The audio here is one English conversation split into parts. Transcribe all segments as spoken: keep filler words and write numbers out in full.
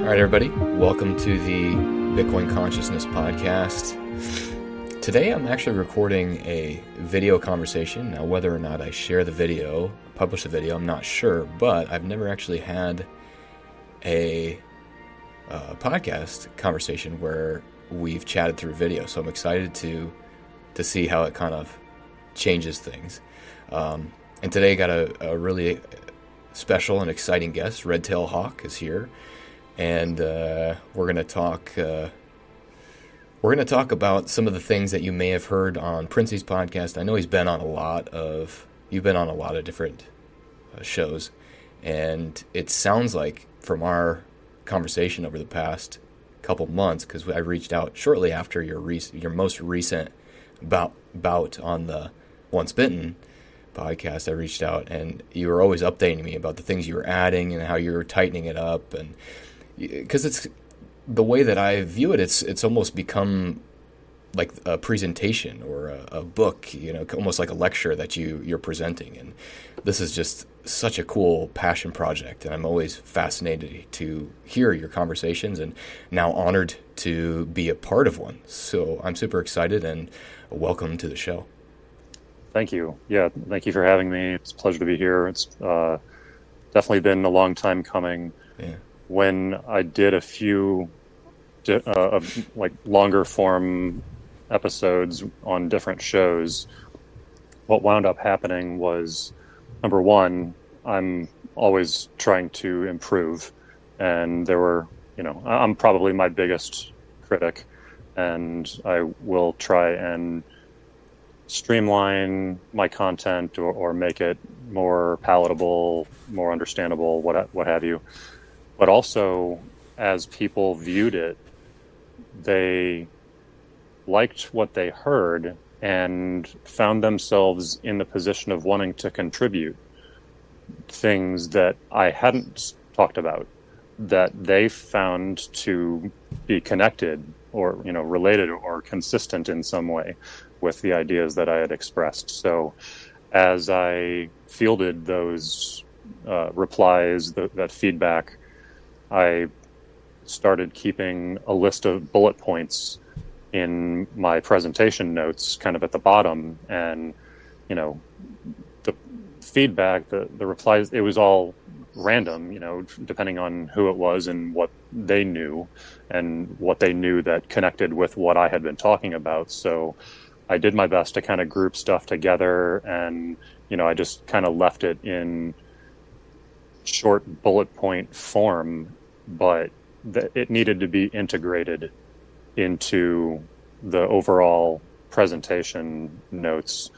right, everybody, welcome to the Bitcoin Consciousness Podcast. Today I'm actually recording a video conversation. Now, whether or not I share the video, publish the video, I'm not sure, but I've never actually had a uh, podcast conversation where we've chatted through video, so I'm excited to to see how it kind of changes things. Um, and today I got a, a really special and exciting guest. Redtail Hawk is here. And uh, we're going to talk. Uh, we're going to talk about some of the things that you may have heard on Princey's podcast. I know he's been on a lot of. You've been on a lot of different uh, shows, and it sounds like from our conversation over the past couple months, because I reached out shortly after your rec- your most recent bout bout on the Once Bitten podcast. I reached out, and you were always updating me about the things you were adding and how you were tightening it up, and because it's the way that I view it, it's it's almost become like a presentation or a, a book, you know, almost like a lecture that you you're presenting. And this is just such a cool passion project, and I'm always fascinated to hear your conversations, and now honored to be a part of one. So I'm super excited, and welcome to the show. Thank you. Yeah, thank you for having me. It's a pleasure to be here. It's uh, definitely been a long time coming. Yeah. When I did a few uh, of like longer form episodes on different shows, what wound up happening was, number one, I'm always trying to improve, and there were, you know, I'm probably my biggest critic, and I will try and streamline my content or, or make it more palatable, more understandable, what what have you. But also, as people viewed it, they liked what they heard and found themselves in the position of wanting to contribute things that I hadn't talked about, that they found to be connected or, you know, related or consistent in some way with the ideas that I had expressed. So as I fielded those uh, replies, the, that feedback, I started keeping a list of bullet points in my presentation notes kind of at the bottom. And, you know, the feedback, the, the replies, it was all random, you know, depending on who it was and what they knew and what they knew that connected with what I had been talking about. So I did my best to kind of group stuff together, and, you know, I just kind of left it in short bullet point form, but th- it needed to be integrated into the overall presentation notes.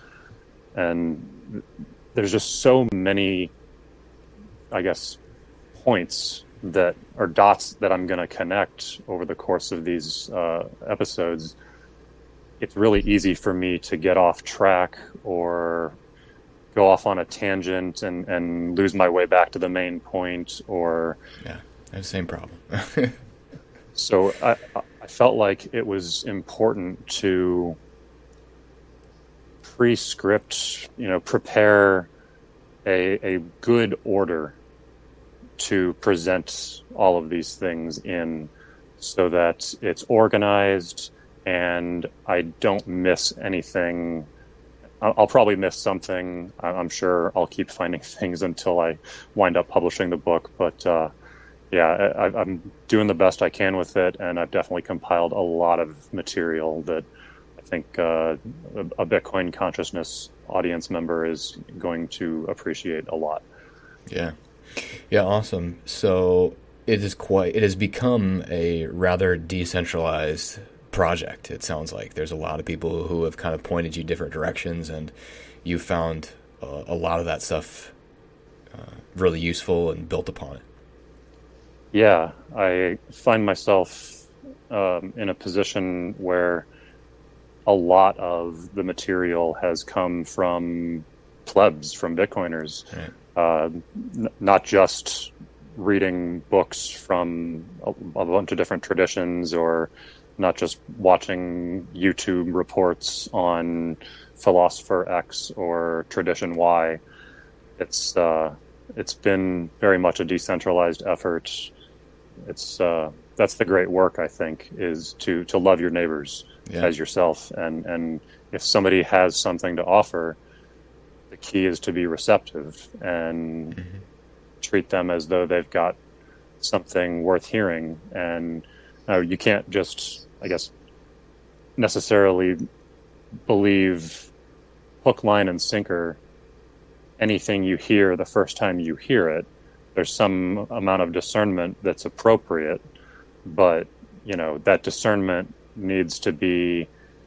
And there's just so many, I guess, points that are dots that I'm going to connect over the course of these uh, episodes. It's really easy for me to get off track or go off on a tangent and, and lose my way back to the main point. Or yeah, I have the same problem. So I, I felt like it was important to pre-script, you know, prepare a, a good order to present all of these things in, so that it's organized and I don't miss anything. I'll, I'll probably miss something. I'm sure I'll keep finding things until I wind up publishing the book. But uh, yeah, I, I'm doing the best I can with it, and I've definitely compiled a lot of material that I think uh, a Bitcoin consciousness audience member is going to appreciate a lot. Yeah. Yeah, awesome. So it is quite, it has become a rather decentralized project. It sounds like there's a lot of people who have kind of pointed you different directions, and you found uh, a lot of that stuff uh, really useful and built upon it. Yeah, I find myself um, in a position where a lot of the material has come from plebs, from Bitcoiners. Right. Uh, n- not just reading books from a, a bunch of different traditions, or not just watching YouTube reports on Philosopher X or Tradition Y. It's uh, it's been very much a decentralized effort it's uh, that's the great work, I think, is to to love your neighbors Yeah. as yourself, and and if somebody has something to offer, the key is to be receptive and Mm-hmm. treat them as though they've got something worth hearing. And uh, you can't just, I guess, necessarily believe hook, line, and sinker anything you hear the first time you hear it. There's some amount of discernment that's appropriate, but you know, that discernment needs to be,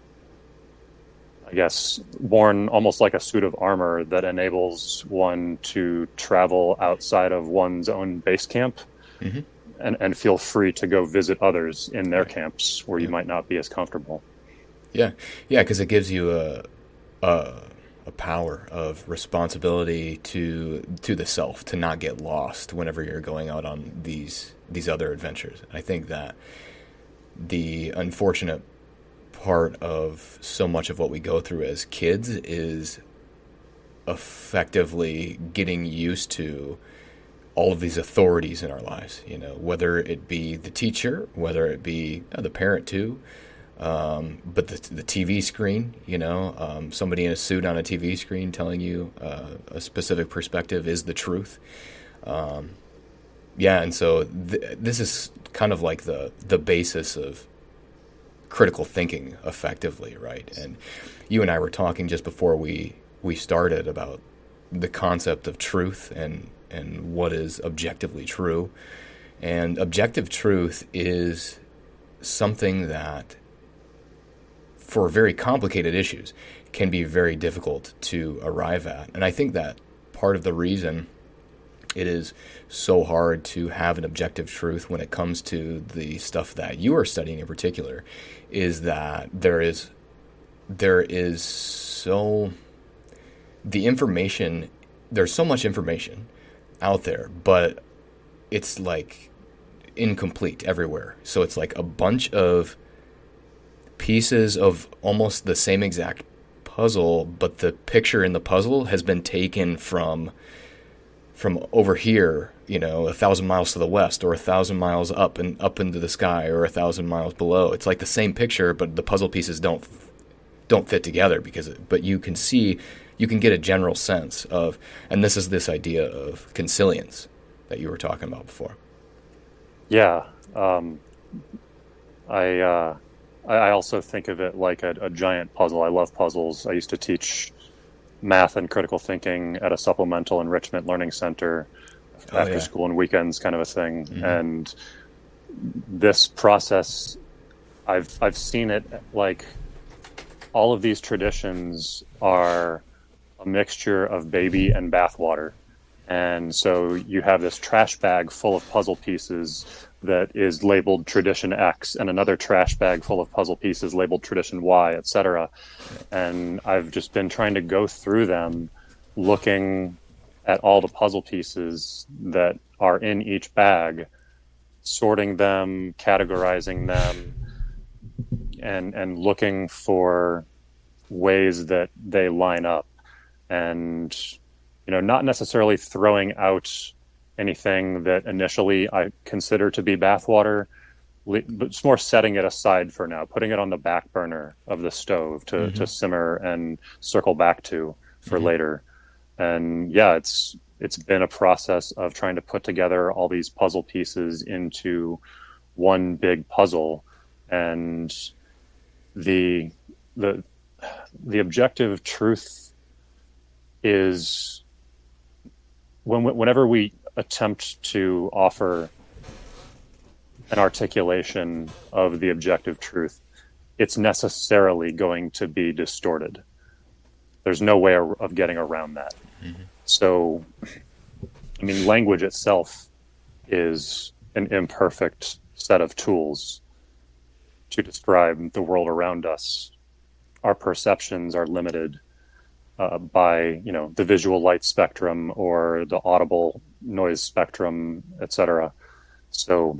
I guess, worn almost like a suit of armor that enables one to travel outside of one's own base camp. Mm-hmm. and, and feel free to go visit others in their Right. camps where Yeah. you might not be as comfortable. Yeah, yeah, because it gives you a, a a power of responsibility to to the self to not get lost whenever you're going out on these these other adventures. I think that the unfortunate part of so much of what we go through as kids is effectively getting used to all of these authorities in our lives, you know, whether it be the teacher, whether it be uh, the parent too, um, but the, the T V screen, you know, um, somebody in a suit on a T V screen telling you uh, a specific perspective is the truth. Um, yeah, and so th- this is kind of like the the basis of critical thinking, effectively, right? And you and I were talking just before we we started about the concept of truth and and what is objectively true. And objective truth is something that, for very complicated issues, can be very difficult to arrive at. And I think that part of the reason it is so hard to have an objective truth when it comes to the stuff that you are studying in particular is that there is there is so the information there's so much information out there, but it's like incomplete everywhere. So it's like a bunch of pieces of almost the same exact puzzle, but the picture in the puzzle has been taken from from over here, you know, a thousand miles to the west, or a thousand miles up and up into the sky, or a thousand miles below. It's like the same picture, but the puzzle pieces don't don't fit together because, it, but you can see, you can get a general sense of, and this is this idea of consilience that you were talking about before. Yeah, um, I uh, I also think of it like a, a giant puzzle. I love puzzles. I used to teach math and critical thinking at a supplemental enrichment learning center Oh, after yeah. school and weekends, kind of a thing. Mhm. And this process, I've I've seen it like all of these traditions are a mixture of baby and bathwater. And so you have this trash bag full of puzzle pieces that is labeled tradition X, and another trash bag full of puzzle pieces labeled tradition Y, et cetera. And I've just been trying to go through them, looking at all the puzzle pieces that are in each bag, sorting them, categorizing them, and and looking for ways that they line up. And you know, not necessarily throwing out anything that initially I consider to be bathwater, but it's more setting it aside for now, putting it on the back burner of the stove to, Mhm. to simmer and circle back to for Mhm. later. And yeah, it's it's been a process of trying to put together all these puzzle pieces into one big puzzle. And the the the objective truth is when whenever we attempt to offer an articulation of the objective truth, it's necessarily going to be distorted. There's no way of getting around that. Mm-hmm. So, I mean, language itself is an imperfect set of tools to describe the world around us. Our perceptions are limited uh, by, you know, the visual light spectrum or the audible noise spectrum, et cetera. So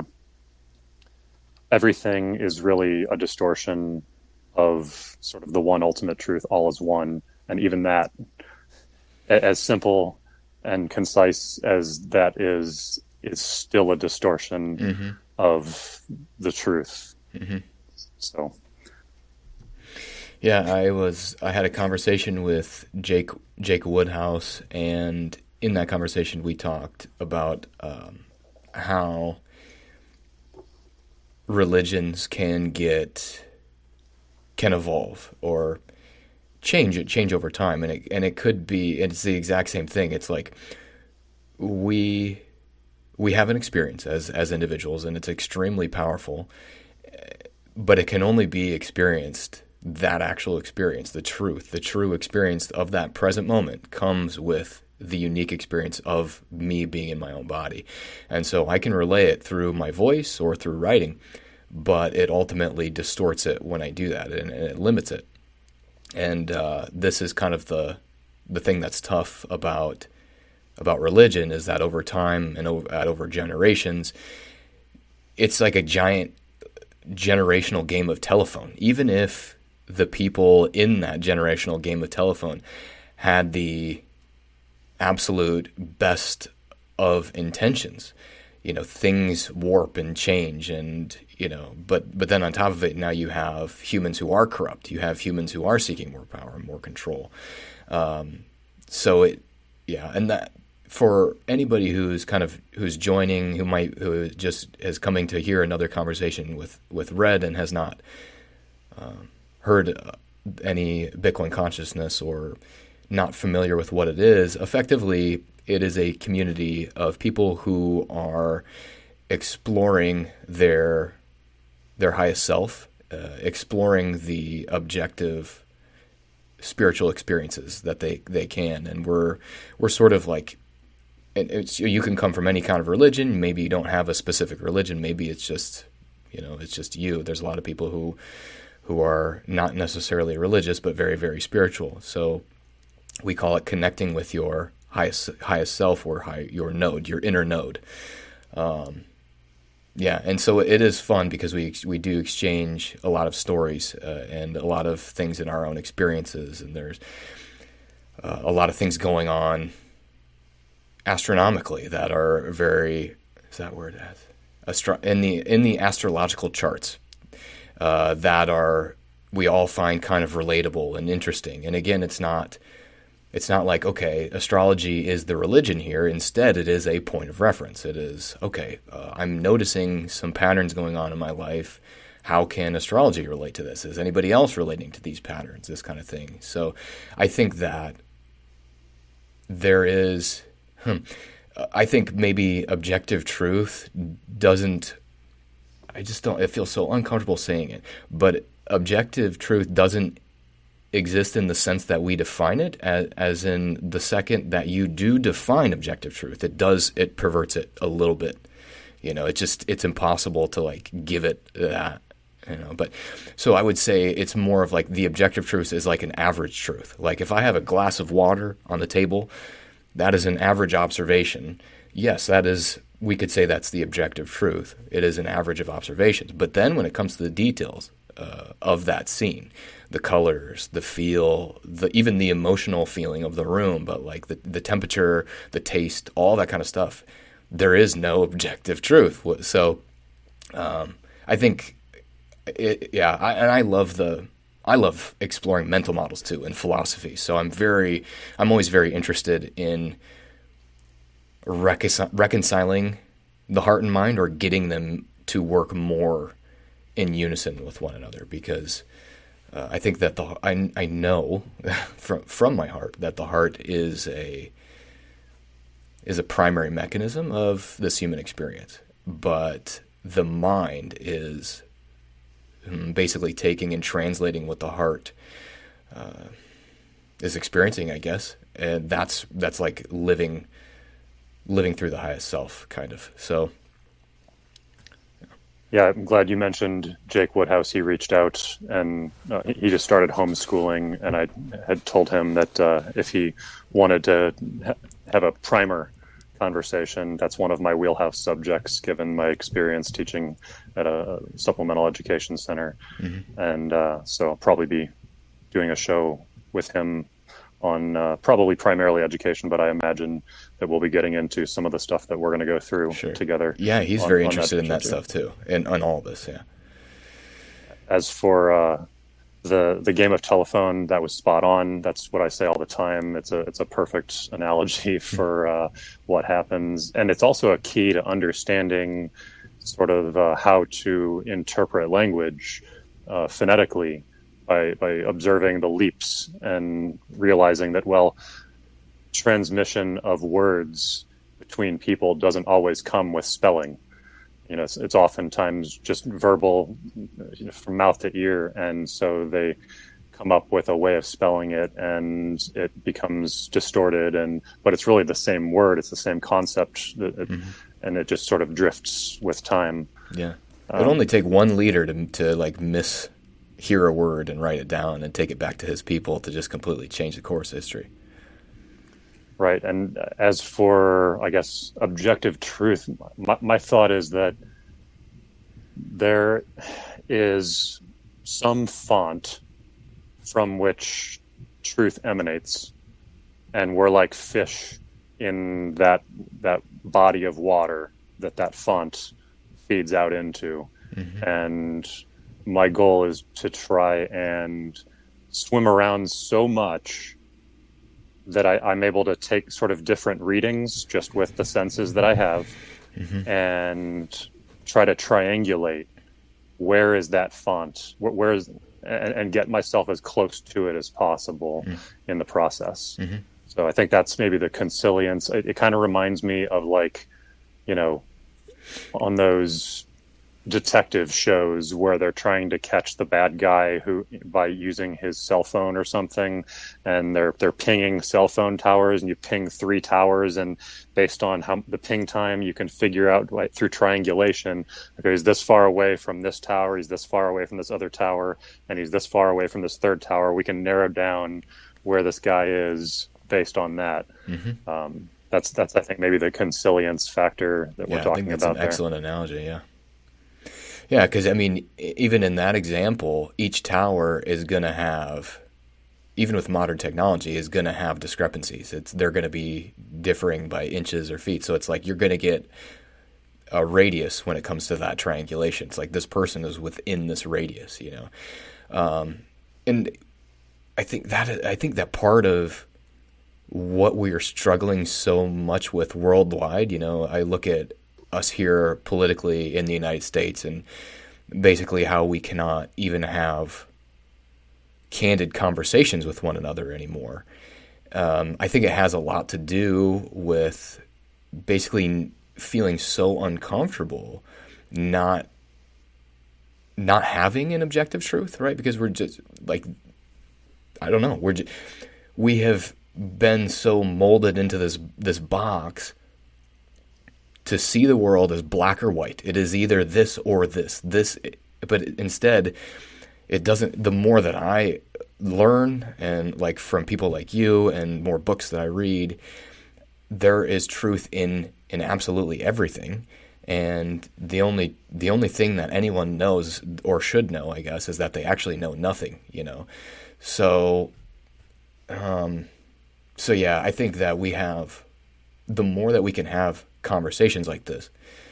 everything is really a distortion of sort of the one ultimate truth, all is one. And even that, as simple and concise as that is, is still a distortion Mm-hmm. of the truth. Mm-hmm. So, yeah, I was I had a conversation with Jake Jake Woodhouse, and in that conversation we talked about um, how religions can get can evolve or change it change over time, and it and it could be it's the exact same thing. It's like we we have an experience as as individuals, and it's extremely powerful, but it can only be experienced. That actual experience, the truth, the true experience of that present moment comes with the unique experience of me being in my own body. And so I can relay it through my voice or through writing, but it ultimately distorts it when I do that, and, and it limits it. And uh, this is kind of the the thing that's tough about about religion, is that over time and over, at over generations, it's like a giant generational game of telephone. Even if the people in that generational game of telephone had the absolute best of intentions, you know, things warp and change, and you know, but but then on top of it, now you have humans who are corrupt. You have humans who are seeking more power and more control. Um, so it, yeah, and that for anybody who's kind of who's joining, who might who just is coming to hear another conversation with with Red and has not um, heard any Bitcoin consciousness or not familiar with what it is, effectively, it is a community of people who are exploring their their highest self, uh, exploring the objective spiritual experiences that they, they can. And we're we're sort of like, it's, you can come from any kind of religion. Maybe you don't have a specific religion. Maybe it's just, you know, it's just you. There's a lot of people who who are not necessarily religious, but very, very spiritual. So we call it connecting with your highest highest self, or high, your node, your inner node. Um, yeah, and so it is fun because we we do exchange a lot of stories uh, and a lot of things in our own experiences, and there's uh, a lot of things going on astronomically that are very, is that word astro- in the in the astrological charts. Uh, that are we all find kind of relatable and interesting. And again, it's not it's not like, okay, astrology is the religion here. Instead, it is a point of reference. It is, okay, uh, I'm noticing some patterns going on in my life. How can astrology relate to this? Is anybody else relating to these patterns? This kind of thing. So I think that there is, hmm, I think maybe objective truth doesn't, I just don't, it feels so uncomfortable saying it, but objective truth doesn't exist in the sense that we define it, as, as in the second that you do define objective truth, it does, it perverts it a little bit. You know, it just, it's impossible to like give it that, you know, but so I would say it's more of like the objective truth is like an average truth. Like if I have a glass of water on the table, that is an average observation. Yes, that is, we could say that's the objective truth. It is an average of observations. But then when it comes to the details uh, of that scene, the colors, the feel, the even the emotional feeling of the room, but like the, the temperature, the taste, all that kind of stuff, there is no objective truth. So um, I think, it, yeah, I, and I love the, I love exploring mental models too in philosophy. So I'm very, I'm always very interested in Recon- reconciling the heart and mind, or getting them to work more in unison with one another, because uh, I think that the I, I know from from my heart that the heart is a is a primary mechanism of this human experience, but the mind is basically taking and translating what the heart uh, is experiencing, I guess, and that's that's like living. living through the highest self, kind of. So, yeah. yeah, I'm glad you mentioned Jake Woodhouse. He reached out, and uh, he just started homeschooling, and I had told him that uh, if he wanted to ha- have a primer conversation, that's one of my wheelhouse subjects, given my experience teaching at a supplemental education center. Mm-hmm. And uh, so I'll probably be doing a show with him on uh, probably primarily education, but I imagine that we'll be getting into some of the stuff that we're going to go through Sure. together. Yeah, he's on, very on interested that in that too. stuff too, and on all of this. Yeah. As for uh, the the game of telephone, that was spot on. That's what I say all the time. It's a it's a perfect analogy for uh, what happens, and it's also a key to understanding sort of uh, how to interpret language uh, phonetically by by observing the leaps and realizing that, well, transmission of words between people doesn't always come with spelling. You know, it's, it's oftentimes just verbal, you know, from mouth to ear, and so they come up with a way of spelling it, and it becomes distorted. And but it's really the same word; it's the same concept, that it, mm-hmm. and it just sort of drifts with time. Yeah, um, it'd only take one leader to to like mishear a word and write it down and take it back to his people to just completely change the course of history. Right. And as for, I guess, objective truth, my, my thought is that there is some font from which truth emanates, and we're like fish in that that body of water that that font feeds out into. Mm-hmm. And my goal is to try and swim around so much that I, I'm able to take sort of different readings just with the senses that I have, mm-hmm. and try to triangulate where is that font, where, where is, and, and get myself as close to it as possible mm-hmm. in the process. Mm-hmm. So I think that's maybe the consilience. It, it kind of reminds me of, like, you know, on those detective shows where they're trying to catch the bad guy who by using his cell phone or something, and they're they're pinging cell phone towers, and you ping three towers, and based on how the ping time you can figure out, like, through triangulation, okay, he's this far away from this tower, he's this far away from this other tower, and he's this far away from this third tower. We can narrow down where this guy is based on that. Mm-hmm. um, that's that's I think maybe the consilience factor that yeah, we're talking I think that's about an there. Excellent analogy. Yeah. Yeah, because, I mean, even in that example, each tower is going to have, even with modern technology, is going to have discrepancies. It's They're going to be differing by inches or feet. So it's like you're going to get a radius when it comes to that triangulation. It's like this person is within this radius, you know. Um, and I think that I think that part of what we are struggling so much with worldwide, you know, I look at us here politically in the United States, and basically how we cannot even have candid conversations with one another anymore. Um, I think it has a lot to do with basically feeling so uncomfortable not not having an objective truth, right? Because we're just like, I don't know, we're just, we have been so molded into this this box to see the world as black or white. It is either this or this. This, but instead, it doesn't. The more that I learn, and like from people like you, and more books that I read, there is truth in in absolutely everything. And the only the only thing that anyone knows or should know, I guess, is that they actually know nothing. You know, so, um, so yeah, I think that we have, the more that we can have conversations like this,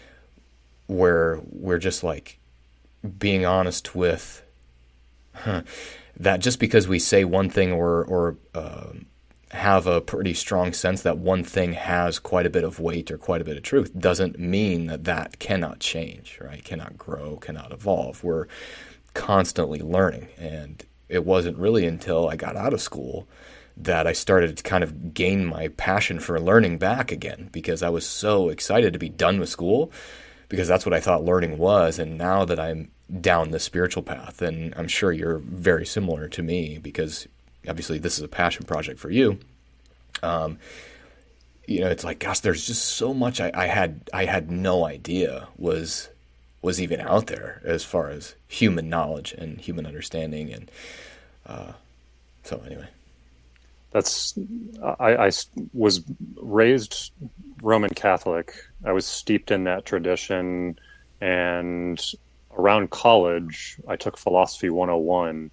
where we're just like being honest with huh, that just because we say one thing or or uh, have a pretty strong sense that one thing has quite a bit of weight or quite a bit of truth doesn't mean that that cannot change, right? Cannot grow, cannot evolve. We're constantly learning, and it wasn't really until I got out of school that I started to kind of gain my passion for learning back again, because I was so excited to be done with school, because that's what I thought learning was. And now that I'm down the spiritual path, and I'm sure you're very similar to me, because obviously this is a passion project for you. Um, you know, it's like, gosh, there's just so much I, I had I had no idea was was even out there as far as human knowledge and human understanding. And uh, so anyway. That's, I, I was raised Roman Catholic. I was steeped in that tradition, and around college, I took Philosophy one oh one,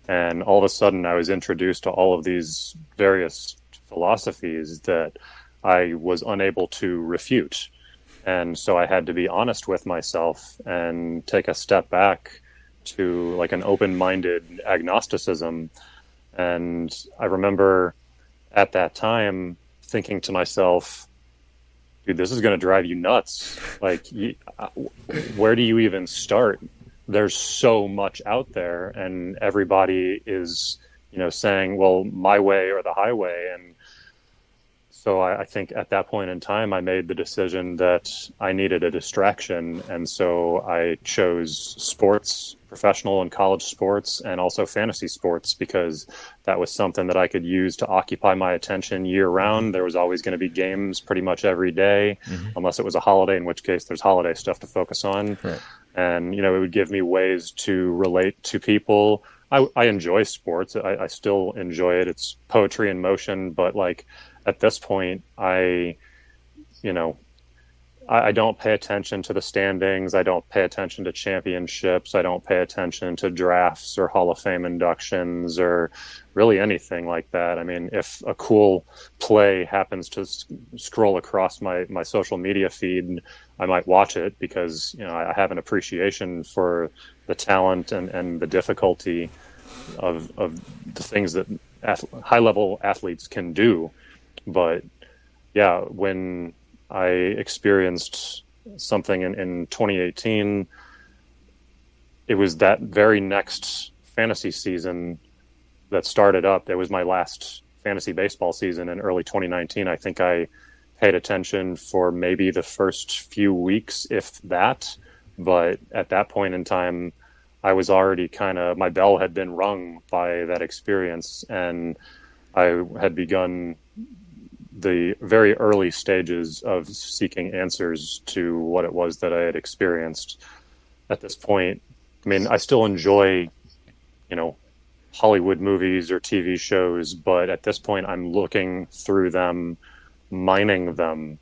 And all of a sudden, I was introduced to all of these various philosophies that I was unable to refute. And so I had to be honest with myself and take a step back to like an open-minded agnosticism. And I remember at that time thinking to myself, dude, this is going to drive you nuts. Like, you, where do you even start? There's so much out there, and everybody is, you know, saying, well, my way or the highway. And so I, I think at that point in time, I made the decision that I needed a distraction. And so I chose sports, professional and college sports, and also fantasy sports, because that was something that I could use to occupy my attention year round. There was always going to be games pretty much every day, mm-hmm. unless it was a holiday, in which case there's holiday stuff to focus on. Right. And, you know, it would give me ways to relate to people. I, I enjoy sports. I, I still enjoy it. It's poetry in motion. But like at this point, I, you know, I, I don't pay attention to the standings. I don't pay attention to championships. I don't pay attention to drafts or Hall of Fame inductions or really anything like that. I mean, if a cool play happens to s- scroll across my, my social media feed, I might watch it because, you know, I have an appreciation for the talent and, and the difficulty of of the things that ath- high-level athletes can do. But, yeah, when I experienced something in, in twenty eighteen, it was that very next fantasy season that started up. It was my last fantasy baseball season in early twenty nineteen. I think I paid attention for maybe the first few weeks, if that. But at that point in time, I was already kind of, my bell had been rung by that experience, and I had begun the very early stages of seeking answers to what it was that I had experienced. At this point, I mean, I still enjoy, you know, Hollywood movies or T V shows, but at this point I'm looking through them, mining them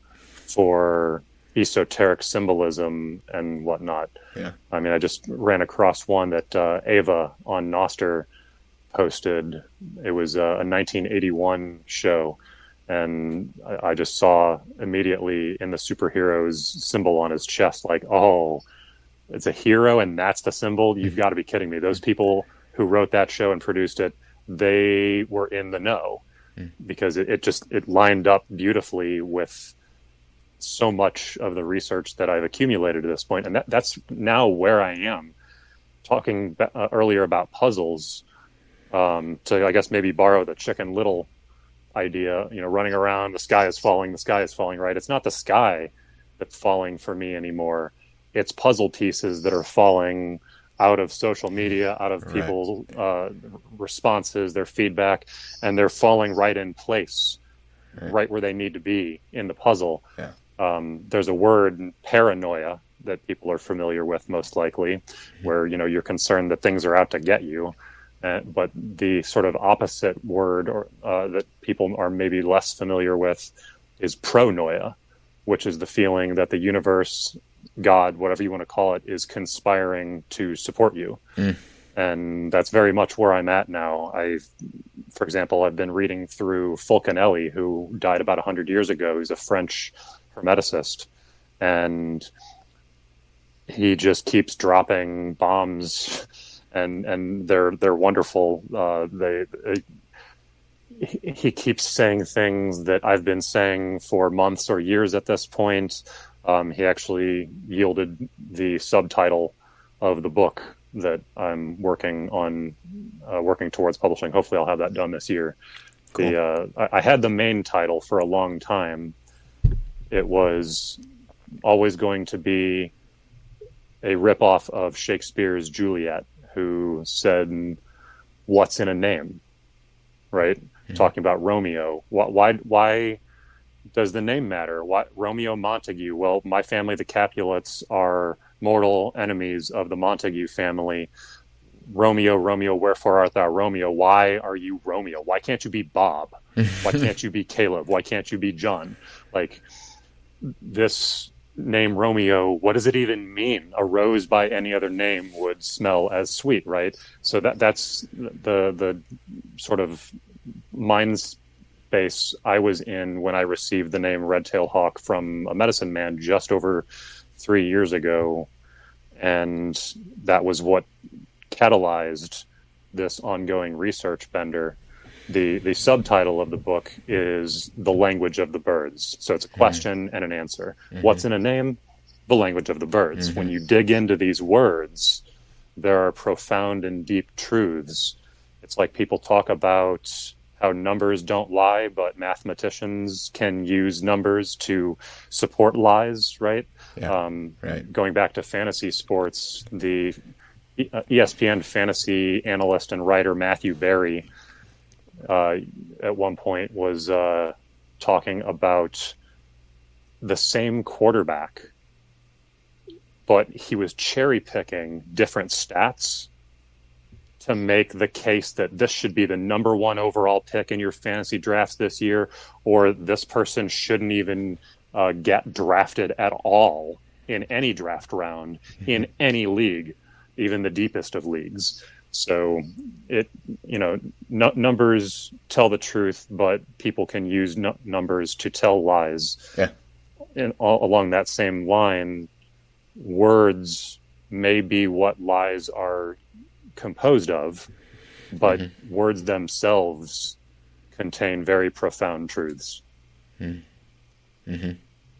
for esoteric symbolism and whatnot. Yeah. I mean, I just ran across one that uh, Ava on Nostr posted. It was uh, a nineteen eighty-one show, and I, I just saw immediately in the superhero's symbol on his chest, like, oh, it's a hero and that's the symbol? You've got to be kidding me. Those people who wrote that show and produced it, they were in the know, mm. because it, it just, it lined up beautifully with so much of the research that I've accumulated at this point. And that, that's now where I am. Talking uh, earlier about puzzles, um, to, I guess, maybe borrow the Chicken Little idea, you know, running around, the sky is falling, the sky is falling, right? It's not the sky that's falling for me anymore. It's puzzle pieces that are falling out of social media, out of people's right. uh, responses, their feedback, and they're falling right in place, right, right where they need to be in the puzzle. Yeah. Um, there's a word, paranoia, that people are familiar with most likely, mm-hmm. where, you know, you're concerned that things are out to get you. Uh, but the sort of opposite word or uh, that people are maybe less familiar with is pronoia, which is the feeling that the universe, God, whatever you want to call it, is conspiring to support you. Mm. And that's very much where I'm at now. I, for example, I've been reading through Fulcanelli, who died about one hundred years ago. He's a French hermeticist. And he just keeps dropping bombs, and and they're they're wonderful. Uh, they, they he keeps saying things that I've been saying for months or years at this point. Um, he actually yielded the subtitle of the book that I'm working on, uh, working towards publishing. Hopefully I'll have that done this year. Cool. The, uh, I, I had the main title for a long time. It was always going to be a ripoff of Shakespeare's Juliet, who said, "What's in a name?" Right? Mm-hmm. Talking about Romeo. Why, why, why does the name matter? Why Romeo Montague? Well, my family, the Capulets, are mortal enemies of the Montague family. Romeo, Romeo, wherefore art thou Romeo? Why are you Romeo? Why can't you be Bob? Why can't you be Caleb? Why can't you be John? Like, this name Romeo, what does it even mean? A rose by any other name would smell as sweet, right? So that that's the the sort of mind space I was in when I received the name Red-tailed Hawk from a medicine man just over three years ago. And that was what catalyzed this ongoing research bender. The the subtitle of the book is The Language of the Birds. So it's a question mm-hmm. and an answer. Mm-hmm. What's in a name? The language of the birds. Mm-hmm. When you dig into these words, there are profound and deep truths. It's like people talk about how numbers don't lie, but mathematicians can use numbers to support lies, right? Yeah, um, right. Going back to fantasy sports, the E S P N fantasy analyst and writer Matthew Berry uh, at one point was uh, talking about the same quarterback, but he was cherry picking different stats to make the case that this should be the number one overall pick in your fantasy drafts this year, or this person shouldn't even uh, get drafted at all in any draft round, in any league, even the deepest of leagues. So it, you know, n- numbers tell the truth, but people can use n- numbers to tell lies. Yeah. And all, along that same line, words may be what lies are composed of, but mm-hmm. words themselves contain very profound truths. Mm-hmm. Mm-hmm.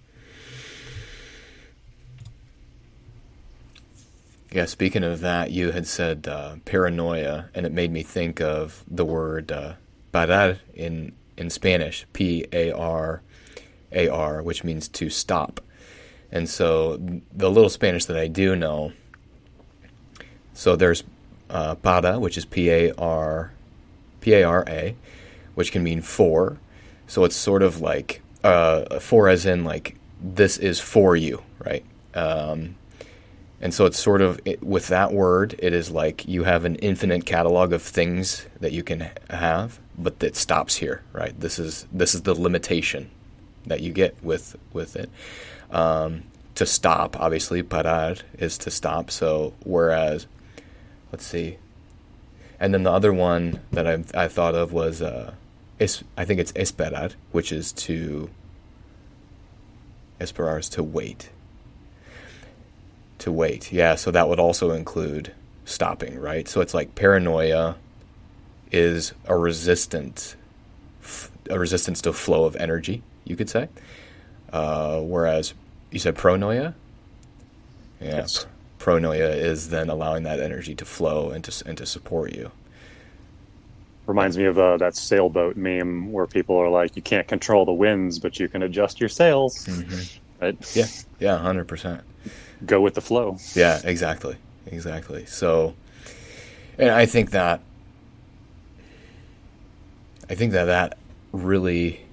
Yeah, speaking of that, you had said uh, paranoia, and it made me think of the word uh, parar in, in Spanish, P A R A R, which means to stop. And so the little Spanish that I do know, so there's Uh, para, which is P A R, P A R A, which can mean for. So it's sort of like, uh, for as in like, this is for you, right? Um, and so it's sort of, it, with that word, it is like you have an infinite catalog of things that you can have, but it stops here, right? This is this is the limitation that you get with, with it. Um, to stop, obviously, parar is to stop. So whereas, let's see. And then the other one that I I thought of was, uh, es, I think it's esperar, which is to, esperar is to wait. To wait, yeah, so that would also include stopping, right? So it's like paranoia is a resistant, a resistance to flow of energy, you could say. Uh, whereas you said pronoia? Yeah. Yes. Pronoia is then allowing that energy to flow and to and to support you. Reminds me of uh, that sailboat meme where people are like, you can't control the winds, but you can adjust your sails. Mm-hmm. Right? Yeah, yeah, one hundred percent. Go with the flow. Yeah, exactly, exactly. So, and I think that, I think that that really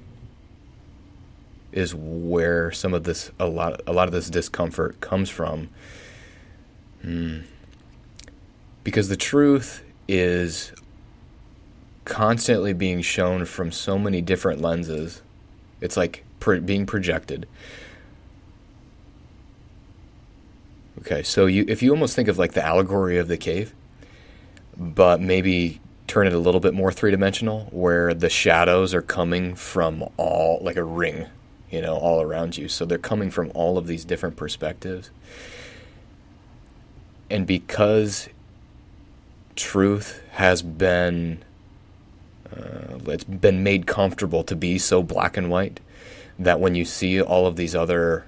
is where some of this, a lot, a lot of this discomfort comes from. Hmm. Because the truth is constantly being shown from so many different lenses. It's like pro- being projected. Okay, so you if you almost think of like the allegory of the cave, but maybe turn it a little bit more three-dimensional, where the shadows are coming from all, like a ring, you know, all around you. So they're coming from all of these different perspectives. And because truth has been, uh, it's been made comfortable to be so black and white, that when you see all of these other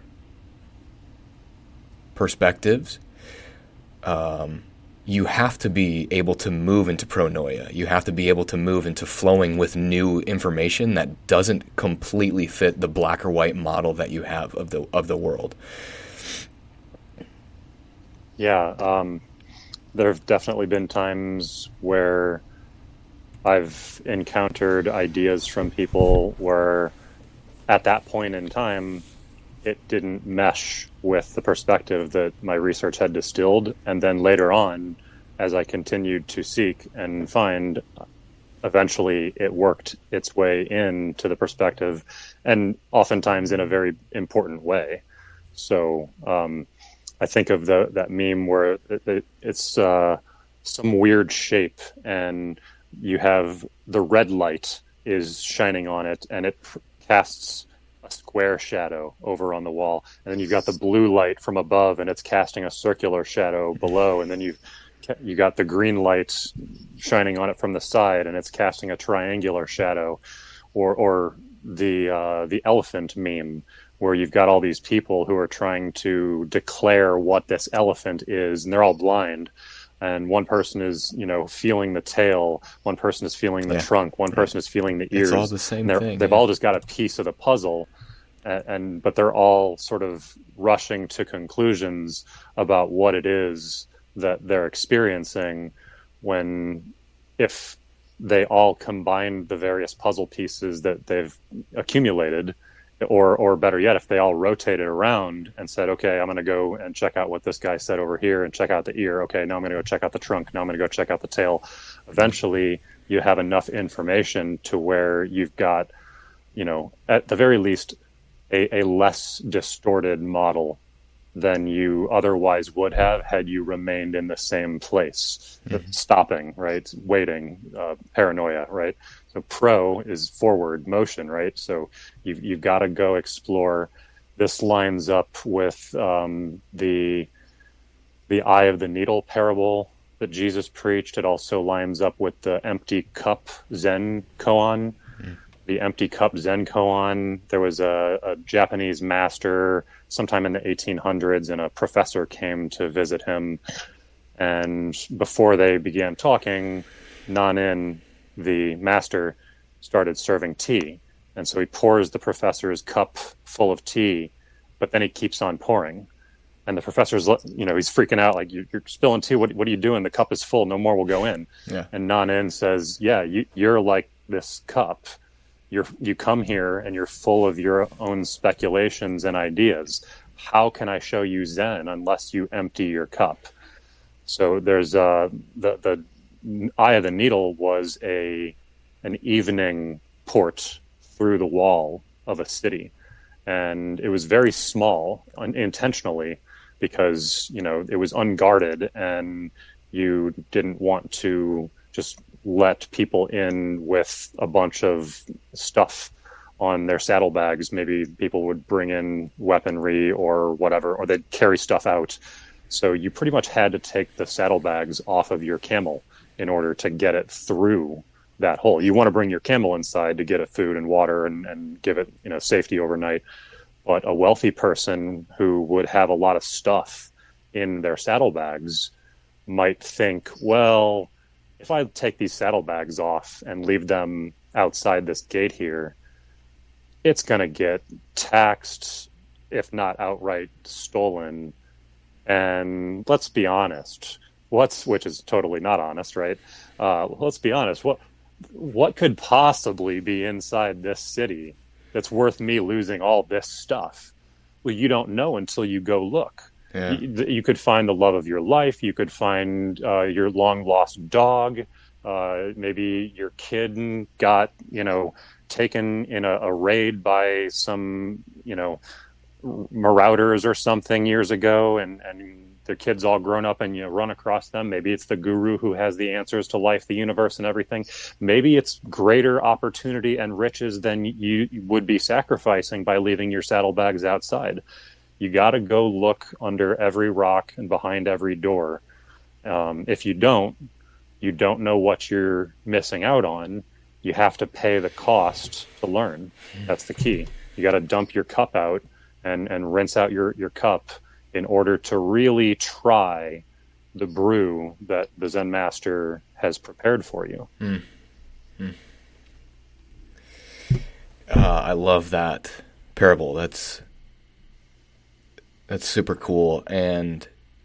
perspectives, um, you have to be able to move into pronoia. You have to be able to move into flowing with new information that doesn't completely fit the black or white model that you have of the of the world. Yeah, um, there have definitely been times where I've encountered ideas from people where at that point in time, it didn't mesh with the perspective that my research had distilled. And then later on, as I continued to seek and find, eventually it worked its way into the perspective, and oftentimes in a very important way. So um, I think of the that meme where it, it, it's uh, some weird shape, and you have the red light is shining on it, and it casts a square shadow over on the wall, and then you've got the blue light from above, and it's casting a circular shadow below, and then you've you got the green light shining on it from the side, and it's casting a triangular shadow, or or the uh, the elephant meme, where you've got all these people who are trying to declare what this elephant is, and they're all blind. And one person is, you know, feeling the tail, one person is feeling the yeah. trunk, one person is feeling the ears. It's all the same thing. They've yeah. all just got a piece of the puzzle, and, and but they're all sort of rushing to conclusions about what it is that they're experiencing, when if they all combined the various puzzle pieces that they've accumulated, or or better yet, if they all rotated around and said, okay, I'm going to go and check out what this guy said over here and check out the ear. Okay, now I'm going to go check out the trunk. Now I'm going to go check out the tail. Eventually, you have enough information to where you've got, you know, at the very least, a, a less distorted model than you otherwise would have had you remained in the same place, mm-hmm. stopping, right, waiting, uh, paranoia, right? So pro is forward motion, right? So you've, you've got to go explore. This lines up with um, the the eye of the needle parable that Jesus preached. It also lines up with the empty cup Zen koan. Mm-hmm. The empty cup Zen koan. There was a, a Japanese master sometime in the eighteen hundreds, and a professor came to visit him. And before they began talking, Nanin, the master, started serving tea. And so he pours the professor's cup full of tea, but then he keeps on pouring. And the professor's, you know, he's freaking out, like, you're spilling tea. What, what are you doing? The cup is full. No more will go in. Yeah. And Nanin says, yeah, you, you're like this cup. You're, you come here and you're full of your own speculations and ideas. How can I show you Zen unless you empty your cup? So there's uh, the the eye of the needle was a an evening port through the wall of a city, and it was very small unintentionally because, you know, it was unguarded, and you didn't want to just let people in with a bunch of stuff on their saddlebags. Maybe people would bring in weaponry or whatever, or they'd carry stuff out. So you pretty much had to take the saddlebags off of your camel in order to get it through that hole. You want to bring your camel inside to get it food and water and, and give it, you know, safety overnight. But a wealthy person who would have a lot of stuff in their saddlebags might think, well, if I take these saddlebags off and leave them outside this gate here, it's going to get taxed, if not outright stolen. And let's be honest, what's which is totally not honest, right? Uh, let's be honest. What what could possibly be inside this city that's worth me losing all this stuff? Well, you don't know until you go look. Yeah. You, you could find the love of your life. You could find uh, your long lost dog. Uh, maybe your kid got, you know, taken in a, a raid by some, you know, marauders or something years ago, and, and their kid's all grown up, and you run across them. Maybe it's the guru who has the answers to life, the universe, and everything. Maybe it's greater opportunity and riches than you would be sacrificing by leaving your saddlebags outside. You got to go look under every rock and behind every door. Um, if you don't, you don't know what you're missing out on. You have to pay the cost to learn. That's the key. You got to dump your cup out and, and rinse out your, your cup in order to really try the brew that the Zen master has prepared for you. Mm. Mm. Uh, I love that parable. That's that's super cool. And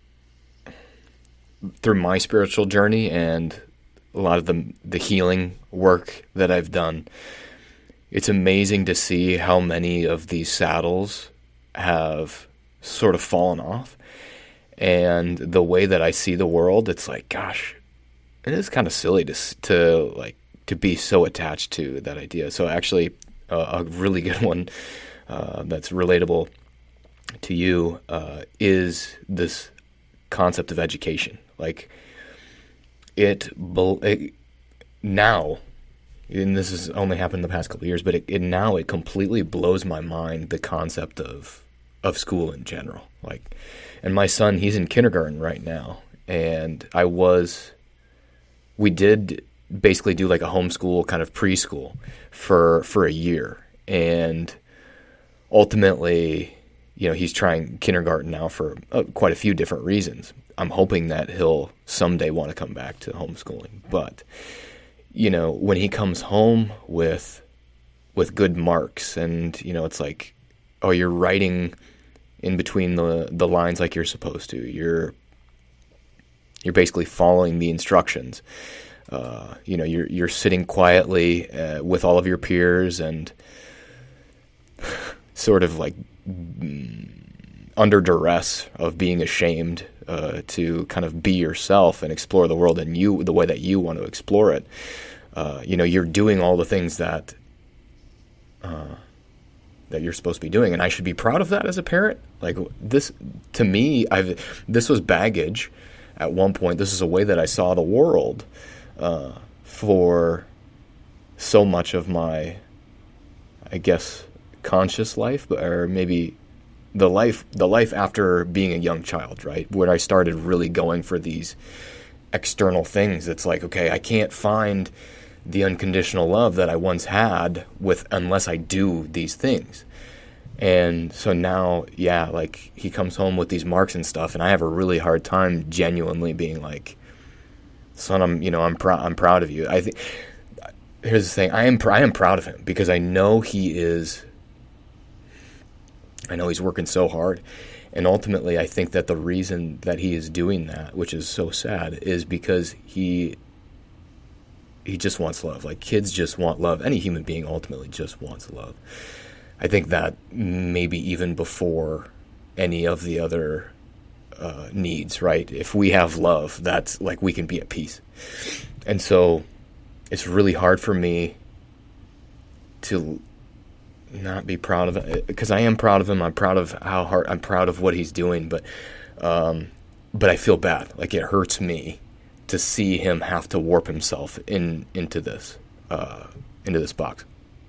through my spiritual journey and a lot of the the healing work that I've done, it's amazing to see how many of these saddles have sort of fallen off. And the way that I see the world, it's like, gosh, it is kind of silly to to like to be so attached to that idea. So actually, uh, a really good one uh, that's relatable to you uh, is this concept of education. Like it, it now, and this has only happened in the past couple of years, but it, it now it completely blows my mind, the concept of of school in general. Like, and my son, he's in kindergarten right now, and I was, we did basically do like a homeschool kind of preschool for for a year, and ultimately, you know, he's trying kindergarten now for uh, quite a few different reasons. I'm hoping that he'll someday want to come back to homeschooling, but you know, when he comes home with with good marks, and you know, it's like, oh, you're writing in between the the lines like you're supposed to. You're you're basically following the instructions. Uh, you know, you're you're sitting quietly uh, with all of your peers and sort of like under duress of being ashamed uh, to kind of be yourself and explore the world and you the way that you want to explore it. Uh, you know, you're doing all the things that uh, that you're supposed to be doing, and I should be proud of that as a parent. Like this, to me, I've this was baggage at one point. This is a way that I saw the world uh, for so much of my, I guess, conscious life, or maybe the life the life after being a young child, right? Where I started really going for these external things. It's like, okay, I can't find the unconditional love that I once had with unless I do these things. And so now, yeah, like he comes home with these marks and stuff, and I have a really hard time genuinely being like, son, I'm, you know, I'm proud, I'm proud of you. I think here's the thing. I am, pr- I am proud of him because I know he is, I know he's working so hard. And ultimately, I think that the reason that he is doing that, which is so sad, is because he he just wants love. Like, kids just want love. Any human being ultimately just wants love. I think that maybe even before any of the other uh, needs, right? If we have love, that's like we can be at peace. And so it's really hard for me to not be proud of it, because I am proud of him. I'm proud of how hard, I'm proud of what he's doing, but um, but I feel bad. Like, it hurts me to see him have to warp himself in into this uh, into this box.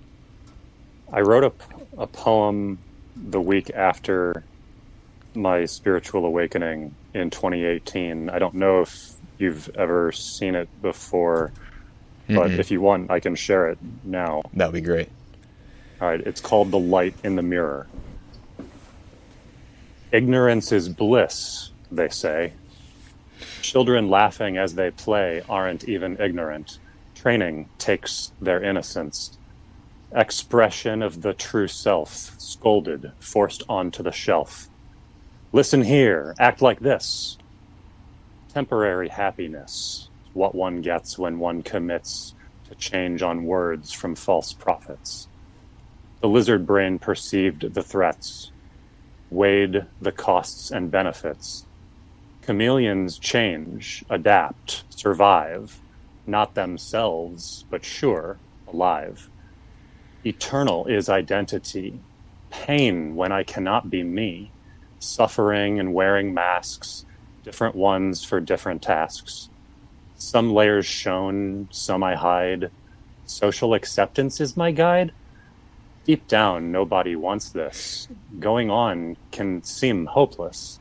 I wrote a, a poem the week after my spiritual awakening in twenty eighteen. I don't know if you've ever seen it before, but mm-hmm. if you want, I can share it now. That would be great. All right, it's called The Light in the Mirror. Ignorance is bliss, they say. Children laughing as they play aren't even ignorant. Training takes their innocence. Expression of the true self, scolded, forced onto the shelf. Listen here, act like this. Temporary happiness, what one gets when one commits to change on words from false prophets. The lizard brain perceived the threats, weighed the costs and benefits. Chameleons change, adapt, survive, not themselves, but sure, alive. Eternal is identity, pain when I cannot be me, suffering and wearing masks, different ones for different tasks. Some layers shown, some I hide. Social acceptance is my guide. Deep down, nobody wants this. Going on can seem hopeless.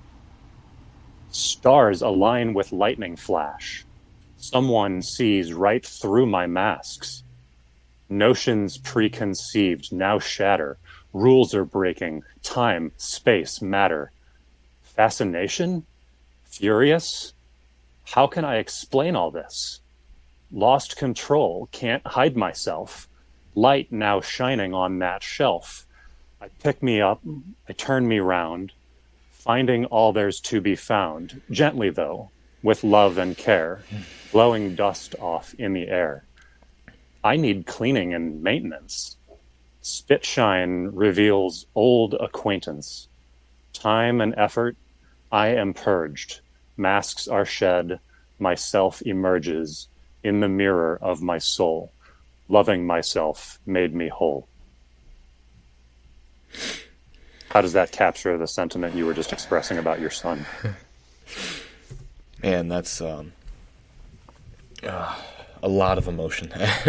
Stars align with lightning flash. Someone sees right through my masks. Notions preconceived now shatter. Rules are breaking. Time, space, matter. Fascination? Furious? How can I explain all this? Lost control, can't hide myself. Light now shining on that shelf. I pick me up, I turn me round, finding all there's to be found. Gently, though, with love and care, blowing dust off in the air. I need cleaning and maintenance. Spit shine reveals old acquaintance. Time and effort, I am purged. Masks are shed, myself emerges in the mirror of my soul. Loving myself made me whole. how does that capture the sentiment you were just expressing about your son? Man, that's um, uh, a lot of emotion.